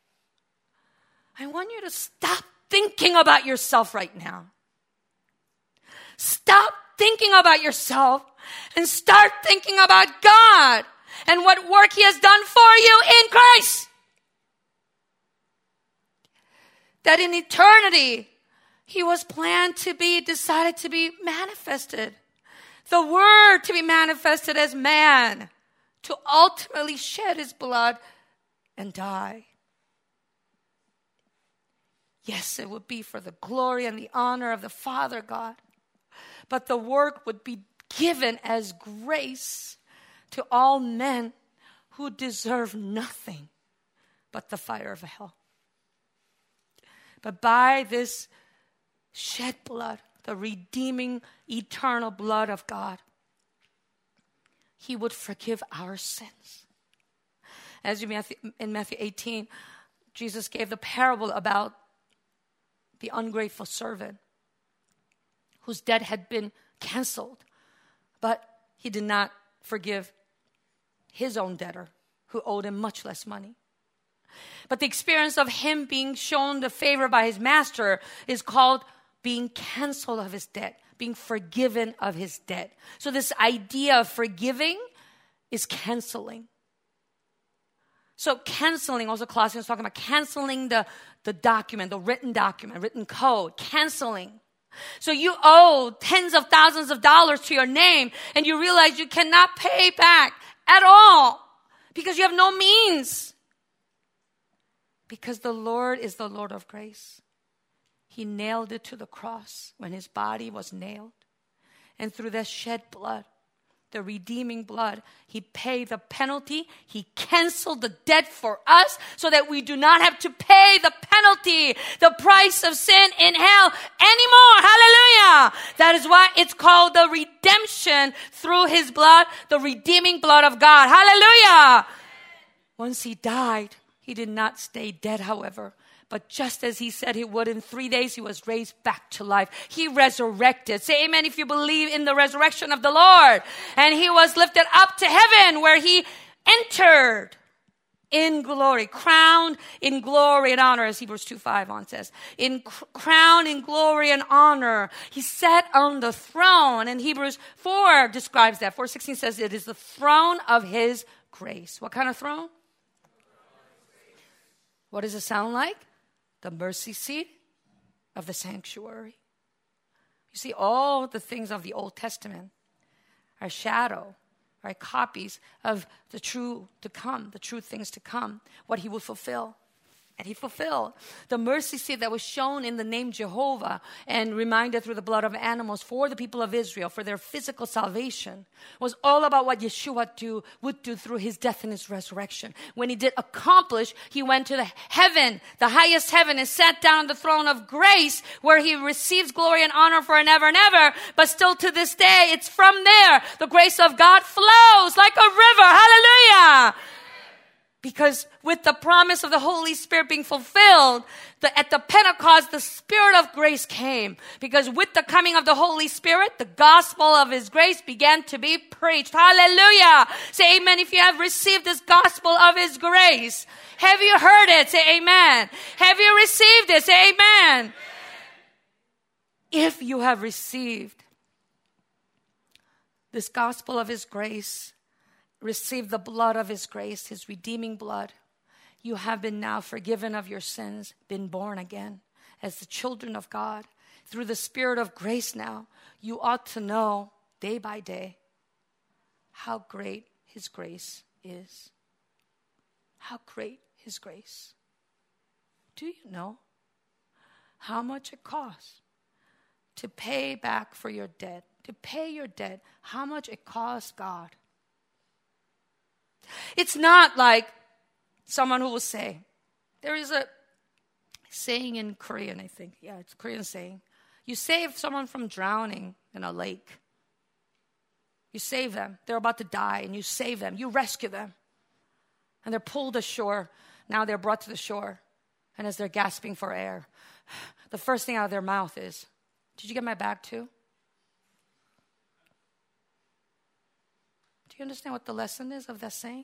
I want you to stop thinking about yourself right now. Stop thinking about yourself and start thinking about God and what work he has done for you in Christ. That in eternity, He was planned to be, decided to be manifested. The Word to be manifested as man, to ultimately shed his blood and die. Yes, it would be for the glory and the honor of the Father God, but the work would be given as grace to all men who deserve nothing but the fire of hell. But by this shed blood, the redeeming, eternal blood of God, he would forgive our sins. As in Matthew 18, Jesus gave the parable about the ungrateful servant whose debt had been canceled, but he did not forgive his own debtor who owed him much less money. But the experience of him being shown the favor by his master is called being canceled of his debt, being forgiven of his debt. So this idea of forgiving is canceling. So canceling, also Colossians is talking about canceling the document, the written document, written code, canceling. So you owe tens of thousands of dollars to your name and you realize you cannot pay back at all because you have no means. Because the Lord is the Lord of grace. He nailed it to the cross when his body was nailed. And through that shed blood, the redeeming blood, he paid the penalty. He canceled the debt for us so that we do not have to pay the penalty, the price of sin in hell anymore. Hallelujah. That is why it's called the redemption through his blood, the redeeming blood of God. Hallelujah. Once he died, he did not stay dead, however. But just as he said he would, in 3 days, he was raised back to life. He resurrected. Say amen if you believe in the resurrection of the Lord. And he was lifted up to heaven where he entered in glory, crowned in glory and honor, as Hebrews 2:5 on says. Crowned in glory and honor. He sat on the throne. And Hebrews 4 describes that. 4:16 says it is the throne of his grace. What kind of throne? What does it sound like? The mercy seat of the sanctuary. You see, all the things of the Old Testament are shadow, are copies of the true to come, the true things to come, what he will fulfill. And he fulfilled. The mercy seat that was shown in the name Jehovah and reminded through the blood of animals for the people of Israel, for their physical salvation, was all about what Yeshua would do through his death and his resurrection. When he did accomplish, he went to the heaven, the highest heaven, and sat down on the throne of grace where he receives glory and honor for an ever and ever. But still to this day, it's from there. The grace of God flows like a river. Hallelujah. Because with the promise of the Holy Spirit being fulfilled, at the Pentecost, the Spirit of grace came. Because with the coming of the Holy Spirit, the gospel of his grace began to be preached. Hallelujah. Say amen if you have received this gospel of his grace. Have you heard it? Say amen. Have you received it? Say amen. If you have received this gospel of his grace, received the blood of his grace, his redeeming blood, you have been now forgiven of your sins, been born again as the children of God. Through the Spirit of grace now, you ought to know day by day how great his grace is. How great his grace. Do you know how much it costs to pay back for your debt? To pay your debt, how much it costs God? It's not like someone who will say, there is a saying in Korean, I think. Yeah, it's a Korean saying. You save someone from drowning in a lake. You save them. They're about to die and you save them. You rescue them. And they're pulled ashore. Now they're brought to the shore. And as they're gasping for air, the first thing out of their mouth is, did you get my bag too? Do you understand what the lesson is of that saying?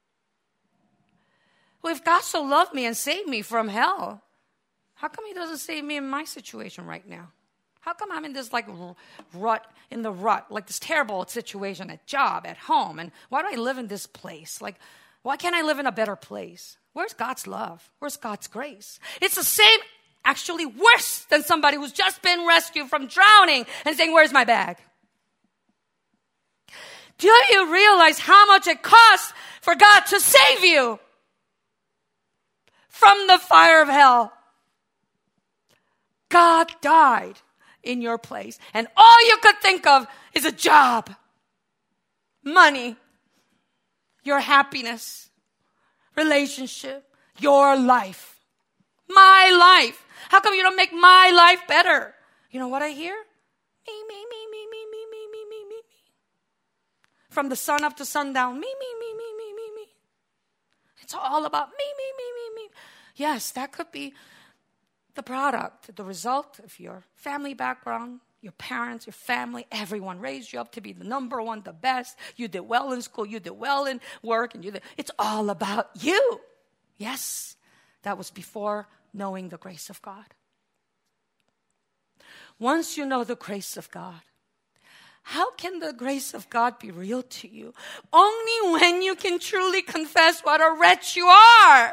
Well, if God so loved me and saved me from hell, how come he doesn't save me in my situation right now? How come I'm in this rut, like this terrible situation at job, at home? And why do I live in this place? Why can't I live in a better place? Where's God's love? Where's God's grace? It's the same actually worse than somebody who's just been rescued from drowning and saying, where's my bag? Do you realize how much it costs for God to save you from the fire of hell? God died in your place. And all you could think of is a job, money, your happiness, relationship, your life, my life. How come you don't make my life better? You know what I hear? Me. From the sun up to sundown, me. It's all about me. Yes, that could be the product, the result of your family background, your parents, your family, everyone raised you up to be the number one, the best. You did well in school, you did well in work, and it's all about you. Yes, that was before knowing the grace of God. Once you know the grace of God, how can the grace of God be real to you? Only when you can truly confess what a wretch you are.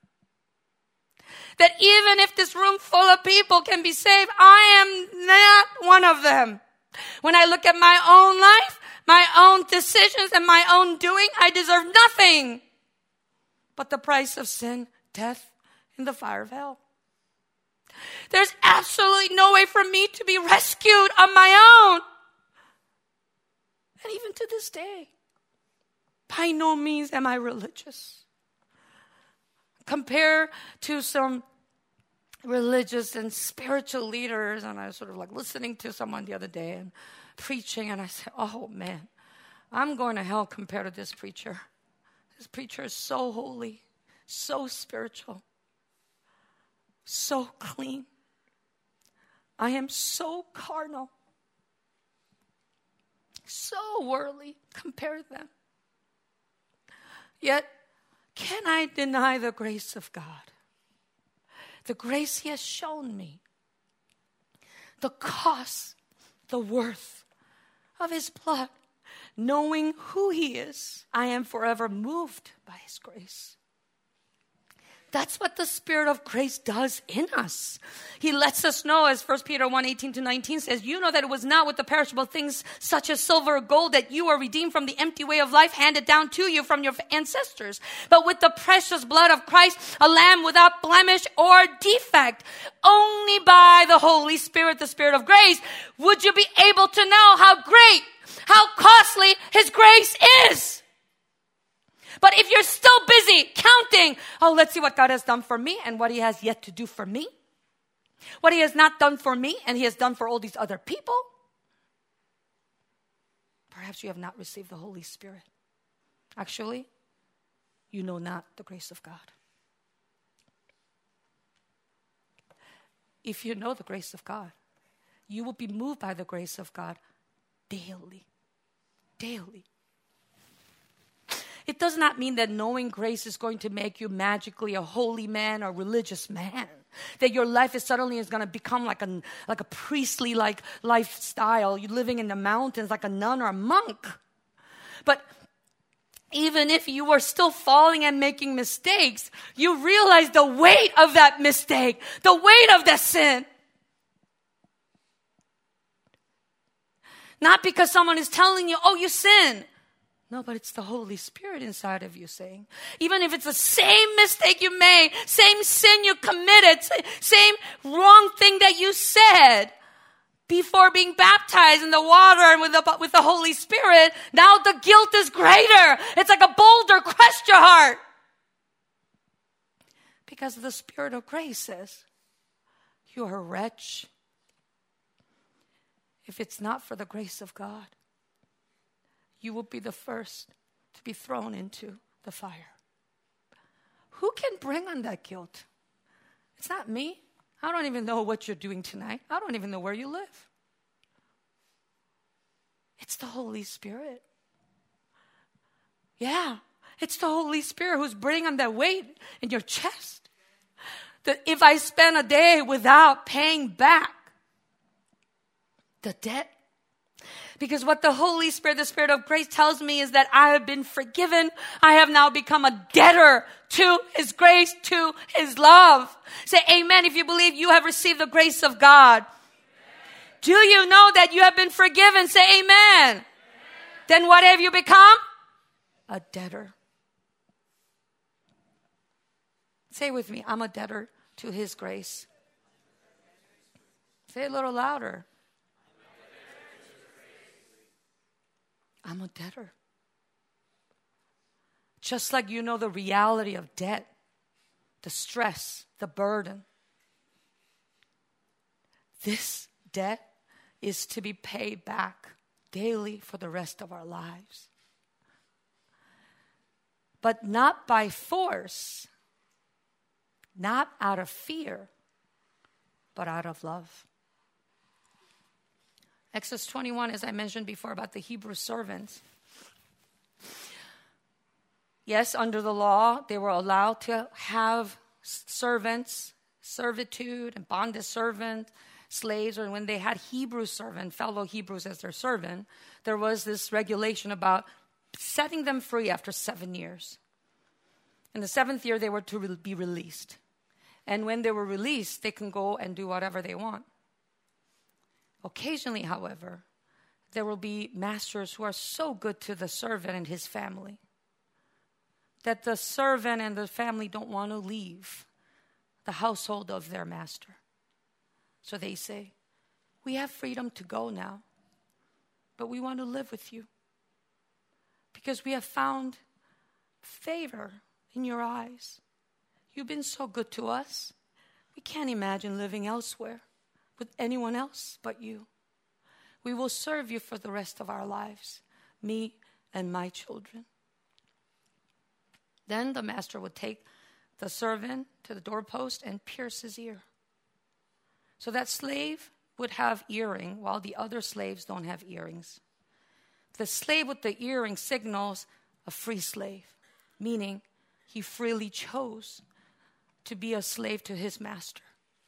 That even if this room full of people can be saved, I am not one of them. When I look at my own life, my own decisions, and my own doing, I deserve nothing but the price of sin, death, and the fire of hell. There's absolutely no way for me to be rescued on my own. And even to this day, by no means am I religious. Compare to some religious and spiritual leaders, and I was sort of like listening to someone the other day and preaching, and I said, oh man, I'm going to hell compared to this preacher. This preacher is so holy, so spiritual, so clean. I am so carnal, so worldly compared to them. Yet, can I deny the grace of God? The grace He has shown me. The cost, the worth of His blood. Knowing who He is, I am forever moved by His grace. That's what the Spirit of grace does in us. He lets us know, as 1 Peter 1:18-19 says, you know that it was not with the perishable things such as silver or gold that you were redeemed from the empty way of life handed down to you from your ancestors, but with the precious blood of Christ, a lamb without blemish or defect. Only by the Holy Spirit, the Spirit of grace, would you be able to know how great, how costly His grace is. But if you're still busy counting, oh, let's see what God has done for me and what He has yet to do for me, what He has not done for me and He has done for all these other people, perhaps you have not received the Holy Spirit. Actually, you know not the grace of God. If you know the grace of God, you will be moved by the grace of God daily. Daily. It does not mean that knowing grace is going to make you magically a holy man or religious man. That your life is suddenly going to become like a priestly lifestyle. You're living in the mountains like a nun or a monk. But even if you are still falling and making mistakes, you realize the weight of that mistake, the weight of that sin. Not because someone is telling you, oh, you sin. No, but it's the Holy Spirit inside of you saying, even if it's the same mistake you made, same sin you committed, same wrong thing that you said before being baptized in the water and with the Holy Spirit, now the guilt is greater. It's like a boulder crushed your heart. Because the Spirit of grace says, you are a wretch. If it's not for the grace of God, you will be the first to be thrown into the fire. Who can bring on that guilt? It's not me. I don't even know what you're doing tonight. I don't even know where you live. It's the Holy Spirit. Yeah, it's the Holy Spirit who's bringing on that weight in your chest. That if I spend a day without paying back the debt, Because what the Holy Spirit, the Spirit of grace tells me is that I have been forgiven. I have now become a debtor to His grace, to His love. Say amen if you believe you have received the grace of God. Do you know that you have been forgiven? Say amen. Then what have you become? A debtor. Say with me, I'm a debtor to His grace. Say it a little louder. I'm a debtor. Just like you know the reality of debt, the stress, the burden. This debt is to be paid back daily for the rest of our lives. But not by force, not out of fear, but out of love. Exodus 21, as I mentioned before about the Hebrew servants. Yes, under the law, they were allowed to have servants, servitude and bondage servant, slaves, or when they had Hebrew servant, fellow Hebrews as their servant, there was this regulation about setting them free after 7 years. In the 7th year, they were to be released. And when they were released, they can go and do whatever they want. Occasionally, however, there will be masters who are so good to the servant and his family that the servant and the family don't want to leave the household of their master. So they say, we have freedom to go now, but we want to live with you because we have found favor in your eyes. You've been so good to us. We can't imagine living elsewhere with anyone else but you. We will serve you for the rest of our lives, me and my children. Then the master would take the servant to the doorpost and pierce his ear. So that slave would have earring while the other slaves don't have earrings. The slave with the earring signals a free slave, meaning he freely chose to be a slave to his master.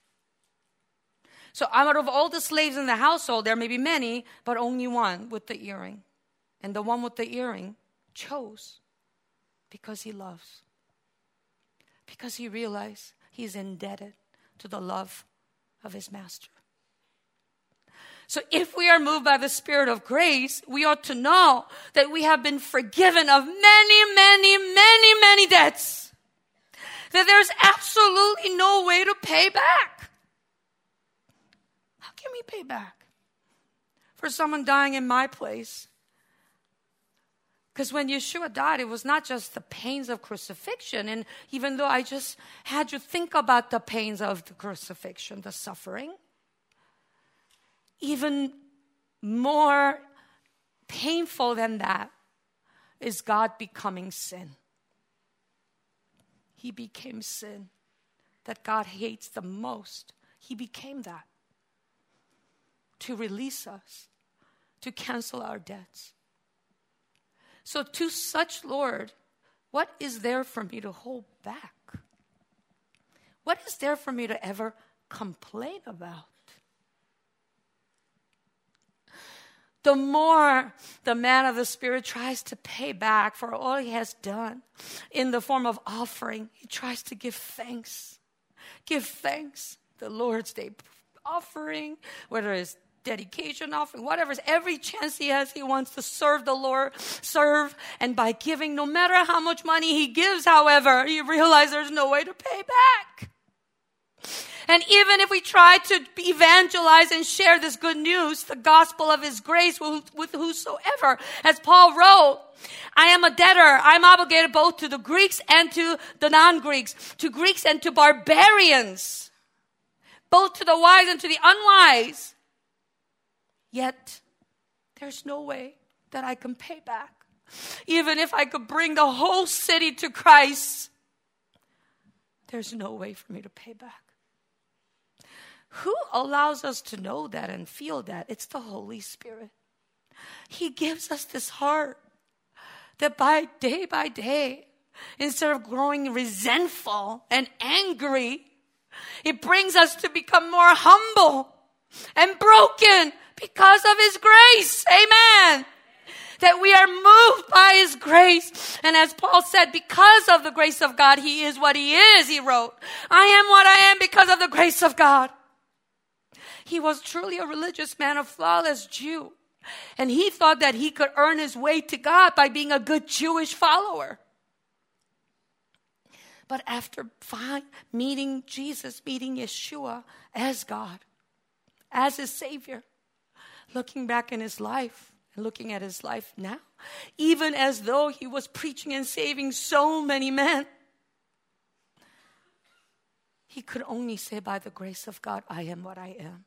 So out of all the slaves in the household, there may be many, but only one with the earring. And the one with the earring chose because he loves. Because he realized he's indebted to the love of his master. So if we are moved by the Spirit of grace, we ought to know that we have been forgiven of many debts. That there's absolutely no way to pay back. How can we pay back for someone dying in my place? Because when Yeshua died, it was not just the pains of crucifixion. And even though I just had you think about the pains of the crucifixion, the suffering, even more painful than that is God becoming sin. He became sin that God hates the most. He became that to release us, to cancel our debts. So to such Lord, what is there for me to hold back? What is there for me to ever complain about? The more the man of the Spirit tries to pay back for all he has done in the form of offering, he tries to give thanks. Give thanks. The Lord's Day offering, whether it's dedication offering, whatever, every chance he has, he wants to serve the Lord, serve, and by giving, no matter how much money he gives, however, he realizes there's no way to pay back. And even if we try to evangelize and share this good news, the gospel of his grace with whosoever, as Paul wrote, I am a debtor. I'm obligated both to the Greeks and to the non-Greeks, to Greeks and to barbarians, both to the wise and to the unwise. Yet, there's no way that I can pay back. Even if I could bring the whole city to Christ, there's no way for me to pay back. Who allows us to know that and feel that? It's the Holy Spirit. He gives us this heart that by day, instead of growing resentful and angry, it brings us to become more humble and broken because of His grace. Amen. That we are moved by His grace. And as Paul said, because of the grace of God, he is what he is, he wrote. I am what I am because of the grace of God. He was truly a religious man, a flawless Jew. And he thought that he could earn his way to God by being a good Jewish follower. But after meeting Jesus, meeting Yeshua as God, as his Savior, looking back in his life, and looking at his life now, even as though he was preaching and saving so many men, he could only say, by the grace of God, I am what I am.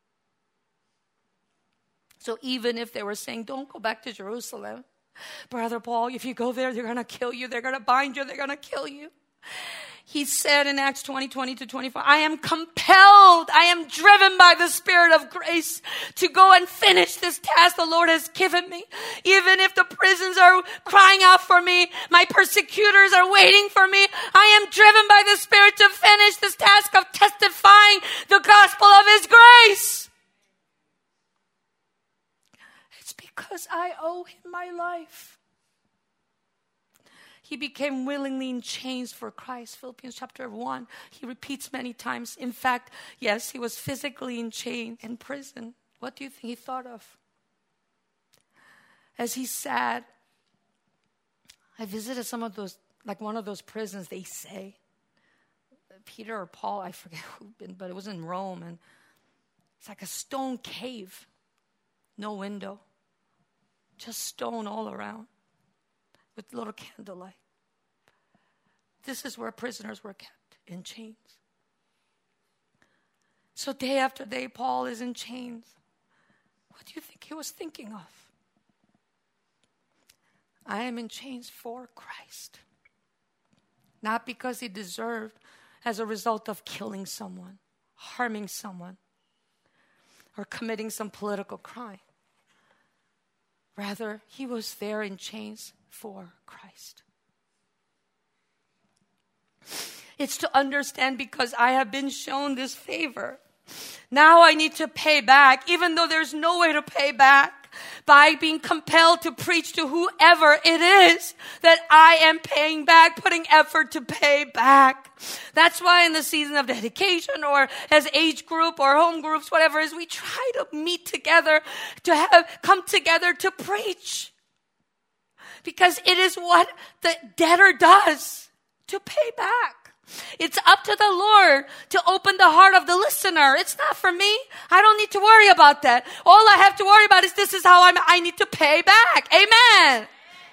So even if they were saying, don't go back to Jerusalem, Brother Paul, if you go there, they're going to kill you, they're going to bind you, they're going to kill you. He said in Acts 20:20-24, I am compelled, I am driven by the Spirit of grace to go and finish this task the Lord has given me. Even if the prisons are crying out for me, my persecutors are waiting for me, I am driven by the Spirit to finish this task of testifying the gospel of His grace. It's because I owe Him my life. He became willingly in chains for Christ. Philippians chapter 1, he repeats many times. In fact, yes, he was physically in chains in prison. What do you think he thought of? As he sat, I visited some of those, like one of those prisons, they say. Peter or Paul, I forget who, but it was in Rome. And it's like a stone cave. No window. Just stone all around. With little candlelight. This is where prisoners were kept, in chains. So day after day, Paul is in chains. What do you think he was thinking of? I am in chains for Christ. Not because he deserved as a result of killing someone, harming someone, or committing some political crime. Rather, he was there in chains for Christ. It's to understand, because I have been shown this favor. Now I need to pay back, even though there's no way to pay back, by being compelled to preach to whoever it is that I am paying back, putting effort to pay back. That's why in the season of dedication, or as age group or home groups, whatever it is, we try to meet together, to come together to preach. Because it is what the debtor does, to pay back. It's up to the Lord to open the heart of the listener. It's not for me. I don't need to worry about that. All I have to worry about is this is how I need to pay back. Amen.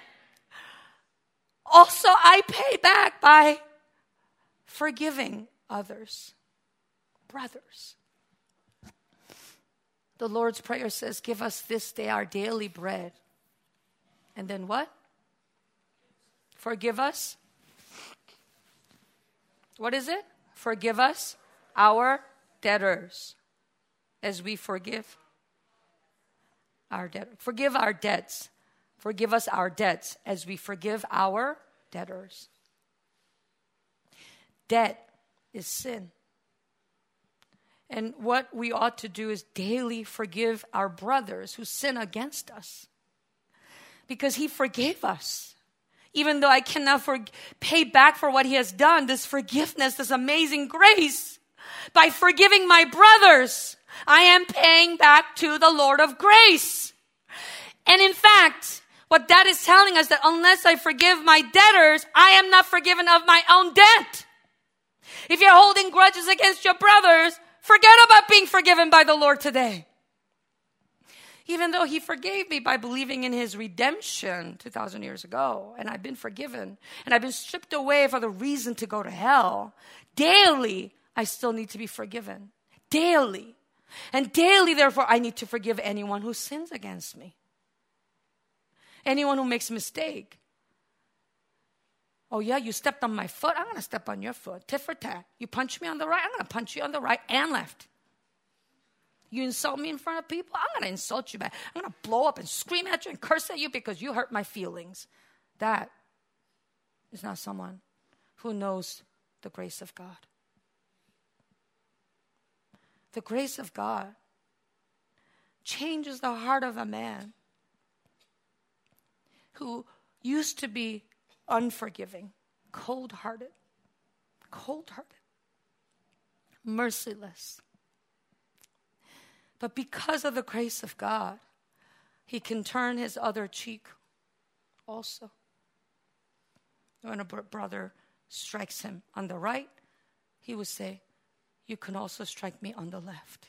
Also, I pay back by forgiving others, brothers. The Lord's Prayer says, give us this day our daily bread. And then what? Forgive us. What is it? Forgive us our debtors as we forgive our debtors. Forgive our debts. Forgive us our debts as we forgive our debtors. Debt is sin. And what we ought to do is daily forgive our brothers who sin against us. Because He forgave us. Even though I cannot pay back for what He has done, this forgiveness, this amazing grace, by forgiving my brothers, I am paying back to the Lord of grace. And in fact, what that is telling us, that unless I forgive my debtors, I am not forgiven of my own debt. If you're holding grudges against your brothers, forget about being forgiven by the Lord today. Even though He forgave me by believing in His redemption 2,000 years ago, and I've been forgiven, and I've been stripped away for the reason to go to hell, daily, I still need to be forgiven. Daily. And daily, therefore, I need to forgive anyone who sins against me. Anyone who makes a mistake. Oh yeah, you stepped on my foot, I'm going to step on your foot. Tit for tat. You punch me on the right, I'm going to punch you on the right and left. You insult me in front of people, I'm going to insult you back. I'm going to blow up and scream at you and curse at you because you hurt my feelings. That is not someone who knows the grace of God. The grace of God changes the heart of a man who used to be unforgiving, cold-hearted, merciless. But because of the grace of God, he can turn his other cheek also. When a brother strikes him on the right, he would say, you can also strike me on the left.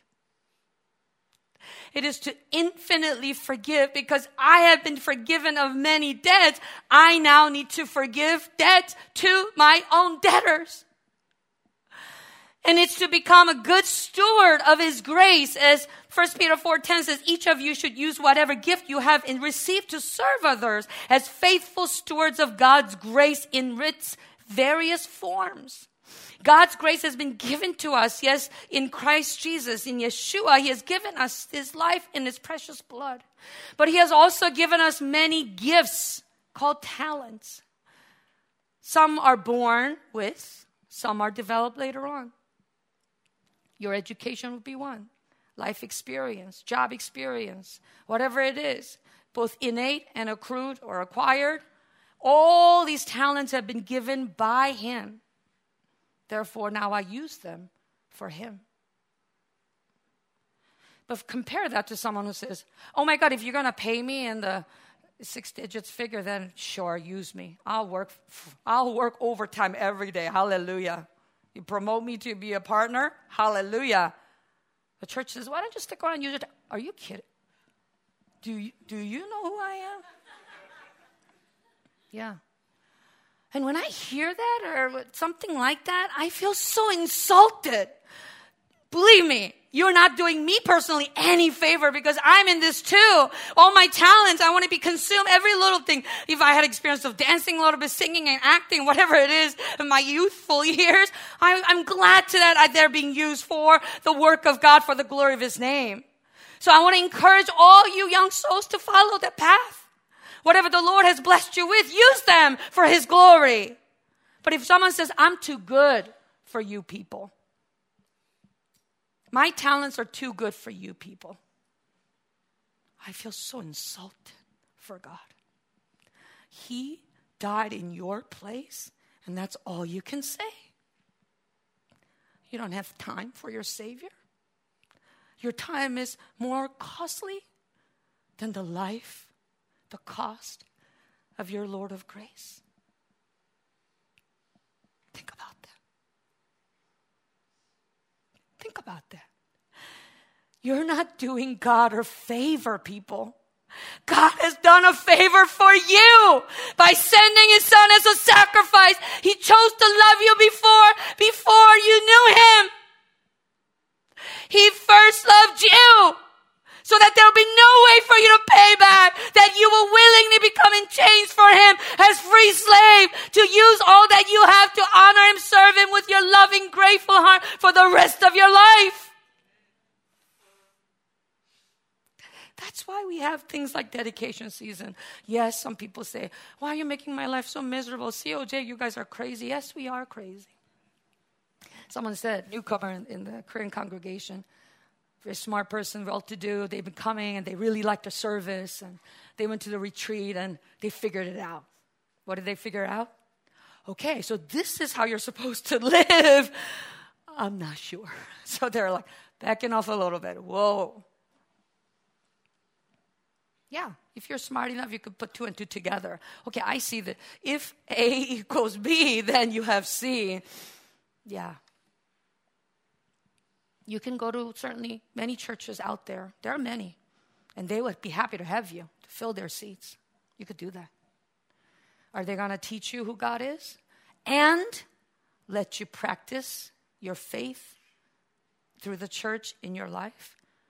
It is to infinitely forgive, because I have been forgiven of many debts. I now need to forgive debts to my own debtors. And it's to become a good steward of his grace. As 1 Peter 4:10 says, each of you should use whatever gift you have and receive to serve others as faithful stewards of God's grace in its various forms. God's grace has been given to us, yes, in Christ Jesus, in Yeshua. He has given us his life and his precious blood. But he has also given us many gifts called talents. Some are born with, some are developed later on. Your education would be one. Life experience, job experience, whatever it is, both innate and accrued or acquired. All these talents have been given by him. Therefore, now I use them for him. But compare that to someone who says, oh my God, if you're going to pay me in the 6 digits figure, then sure, use me. I'll work overtime every day. Hallelujah. You promote me to be a partner? Hallelujah. The church says, why don't you stick around and use it? Are you kidding? Do you know who I am? Yeah. And when I hear that or something like that, I feel so insulted. Believe me, you're not doing me personally any favor, because I'm in this too. All my talents, I want to be consumed, every little thing. If I had experience of dancing a little bit, singing and acting, whatever it is, in my youthful years, I'm glad to that they're being used for the work of God, for the glory of his name. So I want to encourage all you young souls to follow that path. Whatever the Lord has blessed you with, use them for his glory. But if someone says, I'm too good for you people, my talents are too good for you people, I feel so insulted for God. He died in your place, and that's all you can say. You don't have time for your Savior. Your time is more costly than the life, the cost of your Lord of grace. Think about that. Think about that. You're not doing God a favor, people. God has done a favor for you by sending his son as a sacrifice. He chose to love you before you knew him. He first loved you, so that there will be no way for you to pay back, that you will willingly become in chains for him as free slave, to use all that you have to honor him, serve him with your loving, grateful heart for the rest of your life. That's why we have things like dedication season. Yes, some people say, why are you making my life so miserable? COJ, you guys are crazy. Yes, we are crazy. Someone said, newcomer in the Korean congregation, very smart person, well-to-do. They've been coming and they really liked the service, and they went to the retreat and they figured it out. What did they figure out? Okay, so this is how you're supposed to live. I'm not sure. So they're like backing off a little bit. Whoa. Yeah, if you're smart enough, you could put 2 and 2 together. Okay, I see that if A equals B, then you have C. Yeah. You can go to certainly many churches out there. There are many. And they would be happy to have you, to fill their seats. You could do that. Are they going to teach you who God is? And let you practice your faith through the church in your life?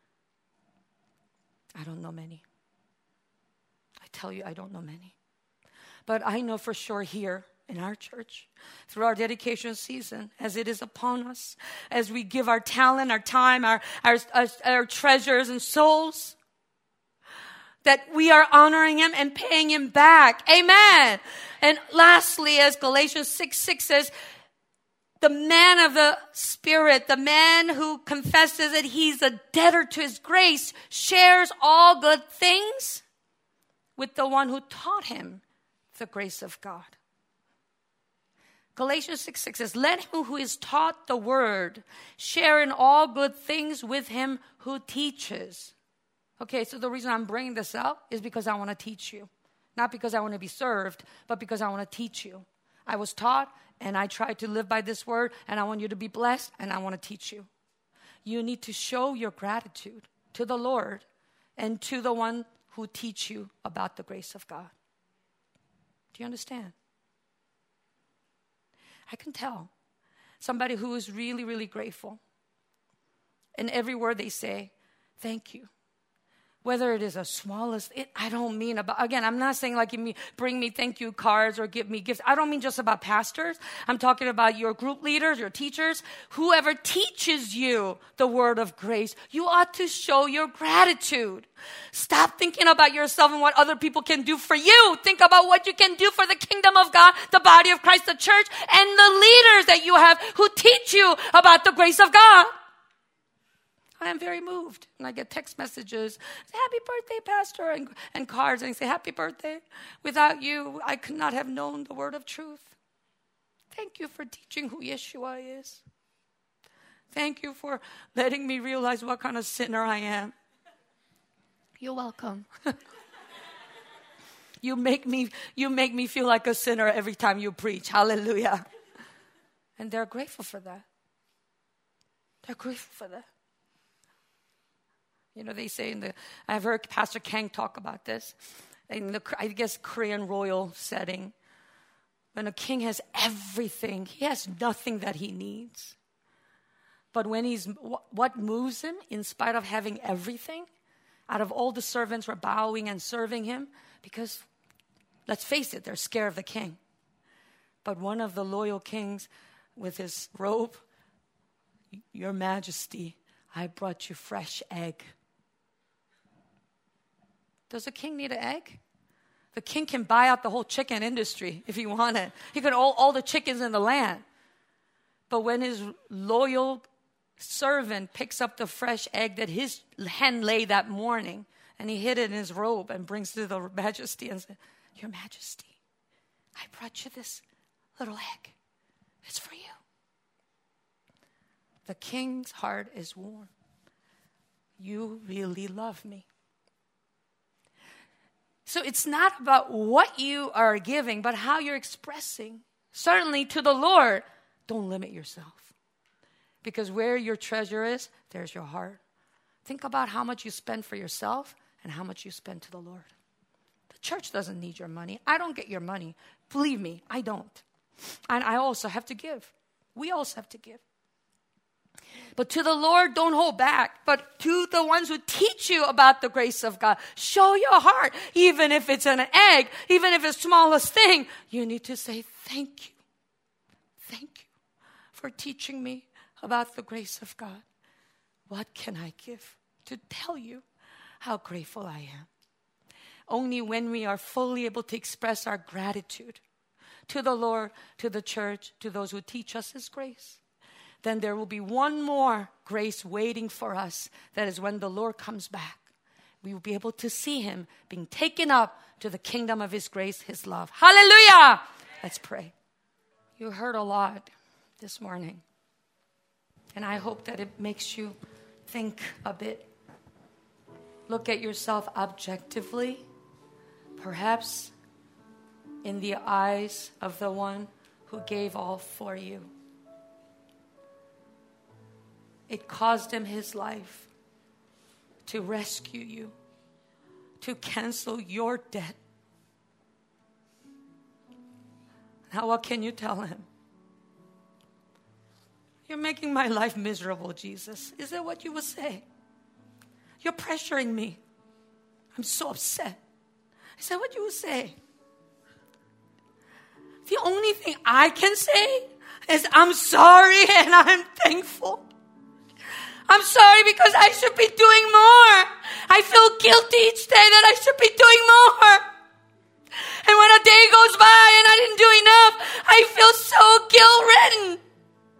I don't know many. I tell you, I don't know many. But I know for sure here in our church, through our dedication season, as it is upon us, as we give our talent, our time, our treasures and souls, that we are honoring him and paying him back. Amen. And lastly, as Galatians 6:6 says, The man of the Spirit, the man who confesses that he's a debtor to his grace, shares all good things with the one who taught him the grace of God. Galatians 6:6 says, let him who is taught the word share in all good things with him who teaches. Okay, so the reason I'm bringing this up is because I want to teach you. Not because I want to be served, but because I want to teach you. I was taught, and I try to live by this word, and I want you to be blessed, and I want to teach you. You need to show your gratitude to the Lord and to the one who teach you about the grace of God. Do you understand? I can tell somebody who is really, really grateful. In every word they say, thank you. Whether it is the smallest, I don't mean about, again, I'm not saying like bring me thank you cards or give me gifts. I don't mean just about pastors. I'm talking about your group leaders, your teachers, whoever teaches you the word of grace. You ought to show your gratitude. Stop thinking about yourself and what other people can do for you. Think about what you can do for the kingdom of God, the body of Christ, the church, and the leaders that you have who teach you about the grace of God. I am very moved. And I get text messages, happy birthday, Pastor, and cards, and I say, happy birthday. Without you, I could not have known the word of truth. Thank you for teaching who Yeshua is. Thank you for letting me realize what kind of sinner I am. You're welcome. You make me feel like a sinner every time you preach. Hallelujah. And they're grateful for that. They're grateful for that. You know, they say I've heard Pastor Kang talk about this, in the, I guess, Korean royal setting. When a king has everything, he has nothing that he needs. But when what moves him, in spite of having everything, out of all the servants were bowing and serving him, because, let's face it, they're scared of the king. But one of the loyal kings with his robe, Your Majesty, I brought you fresh egg. Does a king need an egg? The king can buy out the whole chicken industry if he wanted. He could all the chickens in the land. But when his loyal servant picks up the fresh egg that his hen laid that morning, and he hid it in his robe and brings to the Majesty and says, Your Majesty, I brought you this little egg. It's for you. The king's heart is warm. You really love me. So it's not about what you are giving, but how you're expressing. Certainly to the Lord, don't limit yourself. Because where your treasure is, there's your heart. Think about how much you spend for yourself and how much you spend to the Lord. The church doesn't need your money. I don't get your money. Believe me, I don't. And I also have to give. We also have to give. But to the Lord, don't hold back. But to the ones who teach you about the grace of God, show your heart. Even if it's an egg, even if it's the smallest thing, you need to say, thank you. Thank you for teaching me about the grace of God. What can I give to tell you how grateful I am? Only when we are fully able to express our gratitude to the Lord, to the church, to those who teach us His grace, then there will be one more grace waiting for us. That is when the Lord comes back. We will be able to see Him being taken up to the kingdom of His grace, His love. Hallelujah! Let's pray. You heard a lot this morning. And I hope that it makes you think a bit. Look at yourself objectively. Perhaps in the eyes of the one who gave all for you. It cost Him His life to rescue you, to cancel your debt. Now what can you tell Him? You're making my life miserable, Jesus. Is that what you would say? You're pressuring me. I'm so upset. Is that what you would say? The only thing I can say is I'm sorry and I'm thankful. I'm sorry because I should be doing more. I feel guilty each day that I should be doing more. And when a day goes by and I didn't do enough, I feel so guilt-ridden.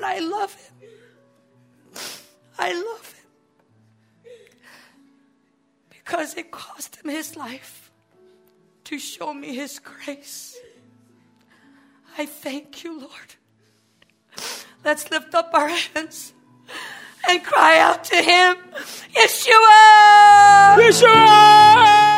but I love him. I love him. Because it cost him his life to show me his grace. I thank you, Lord. Let's lift up our hands and cry out to him, Yeshua! Yeshua!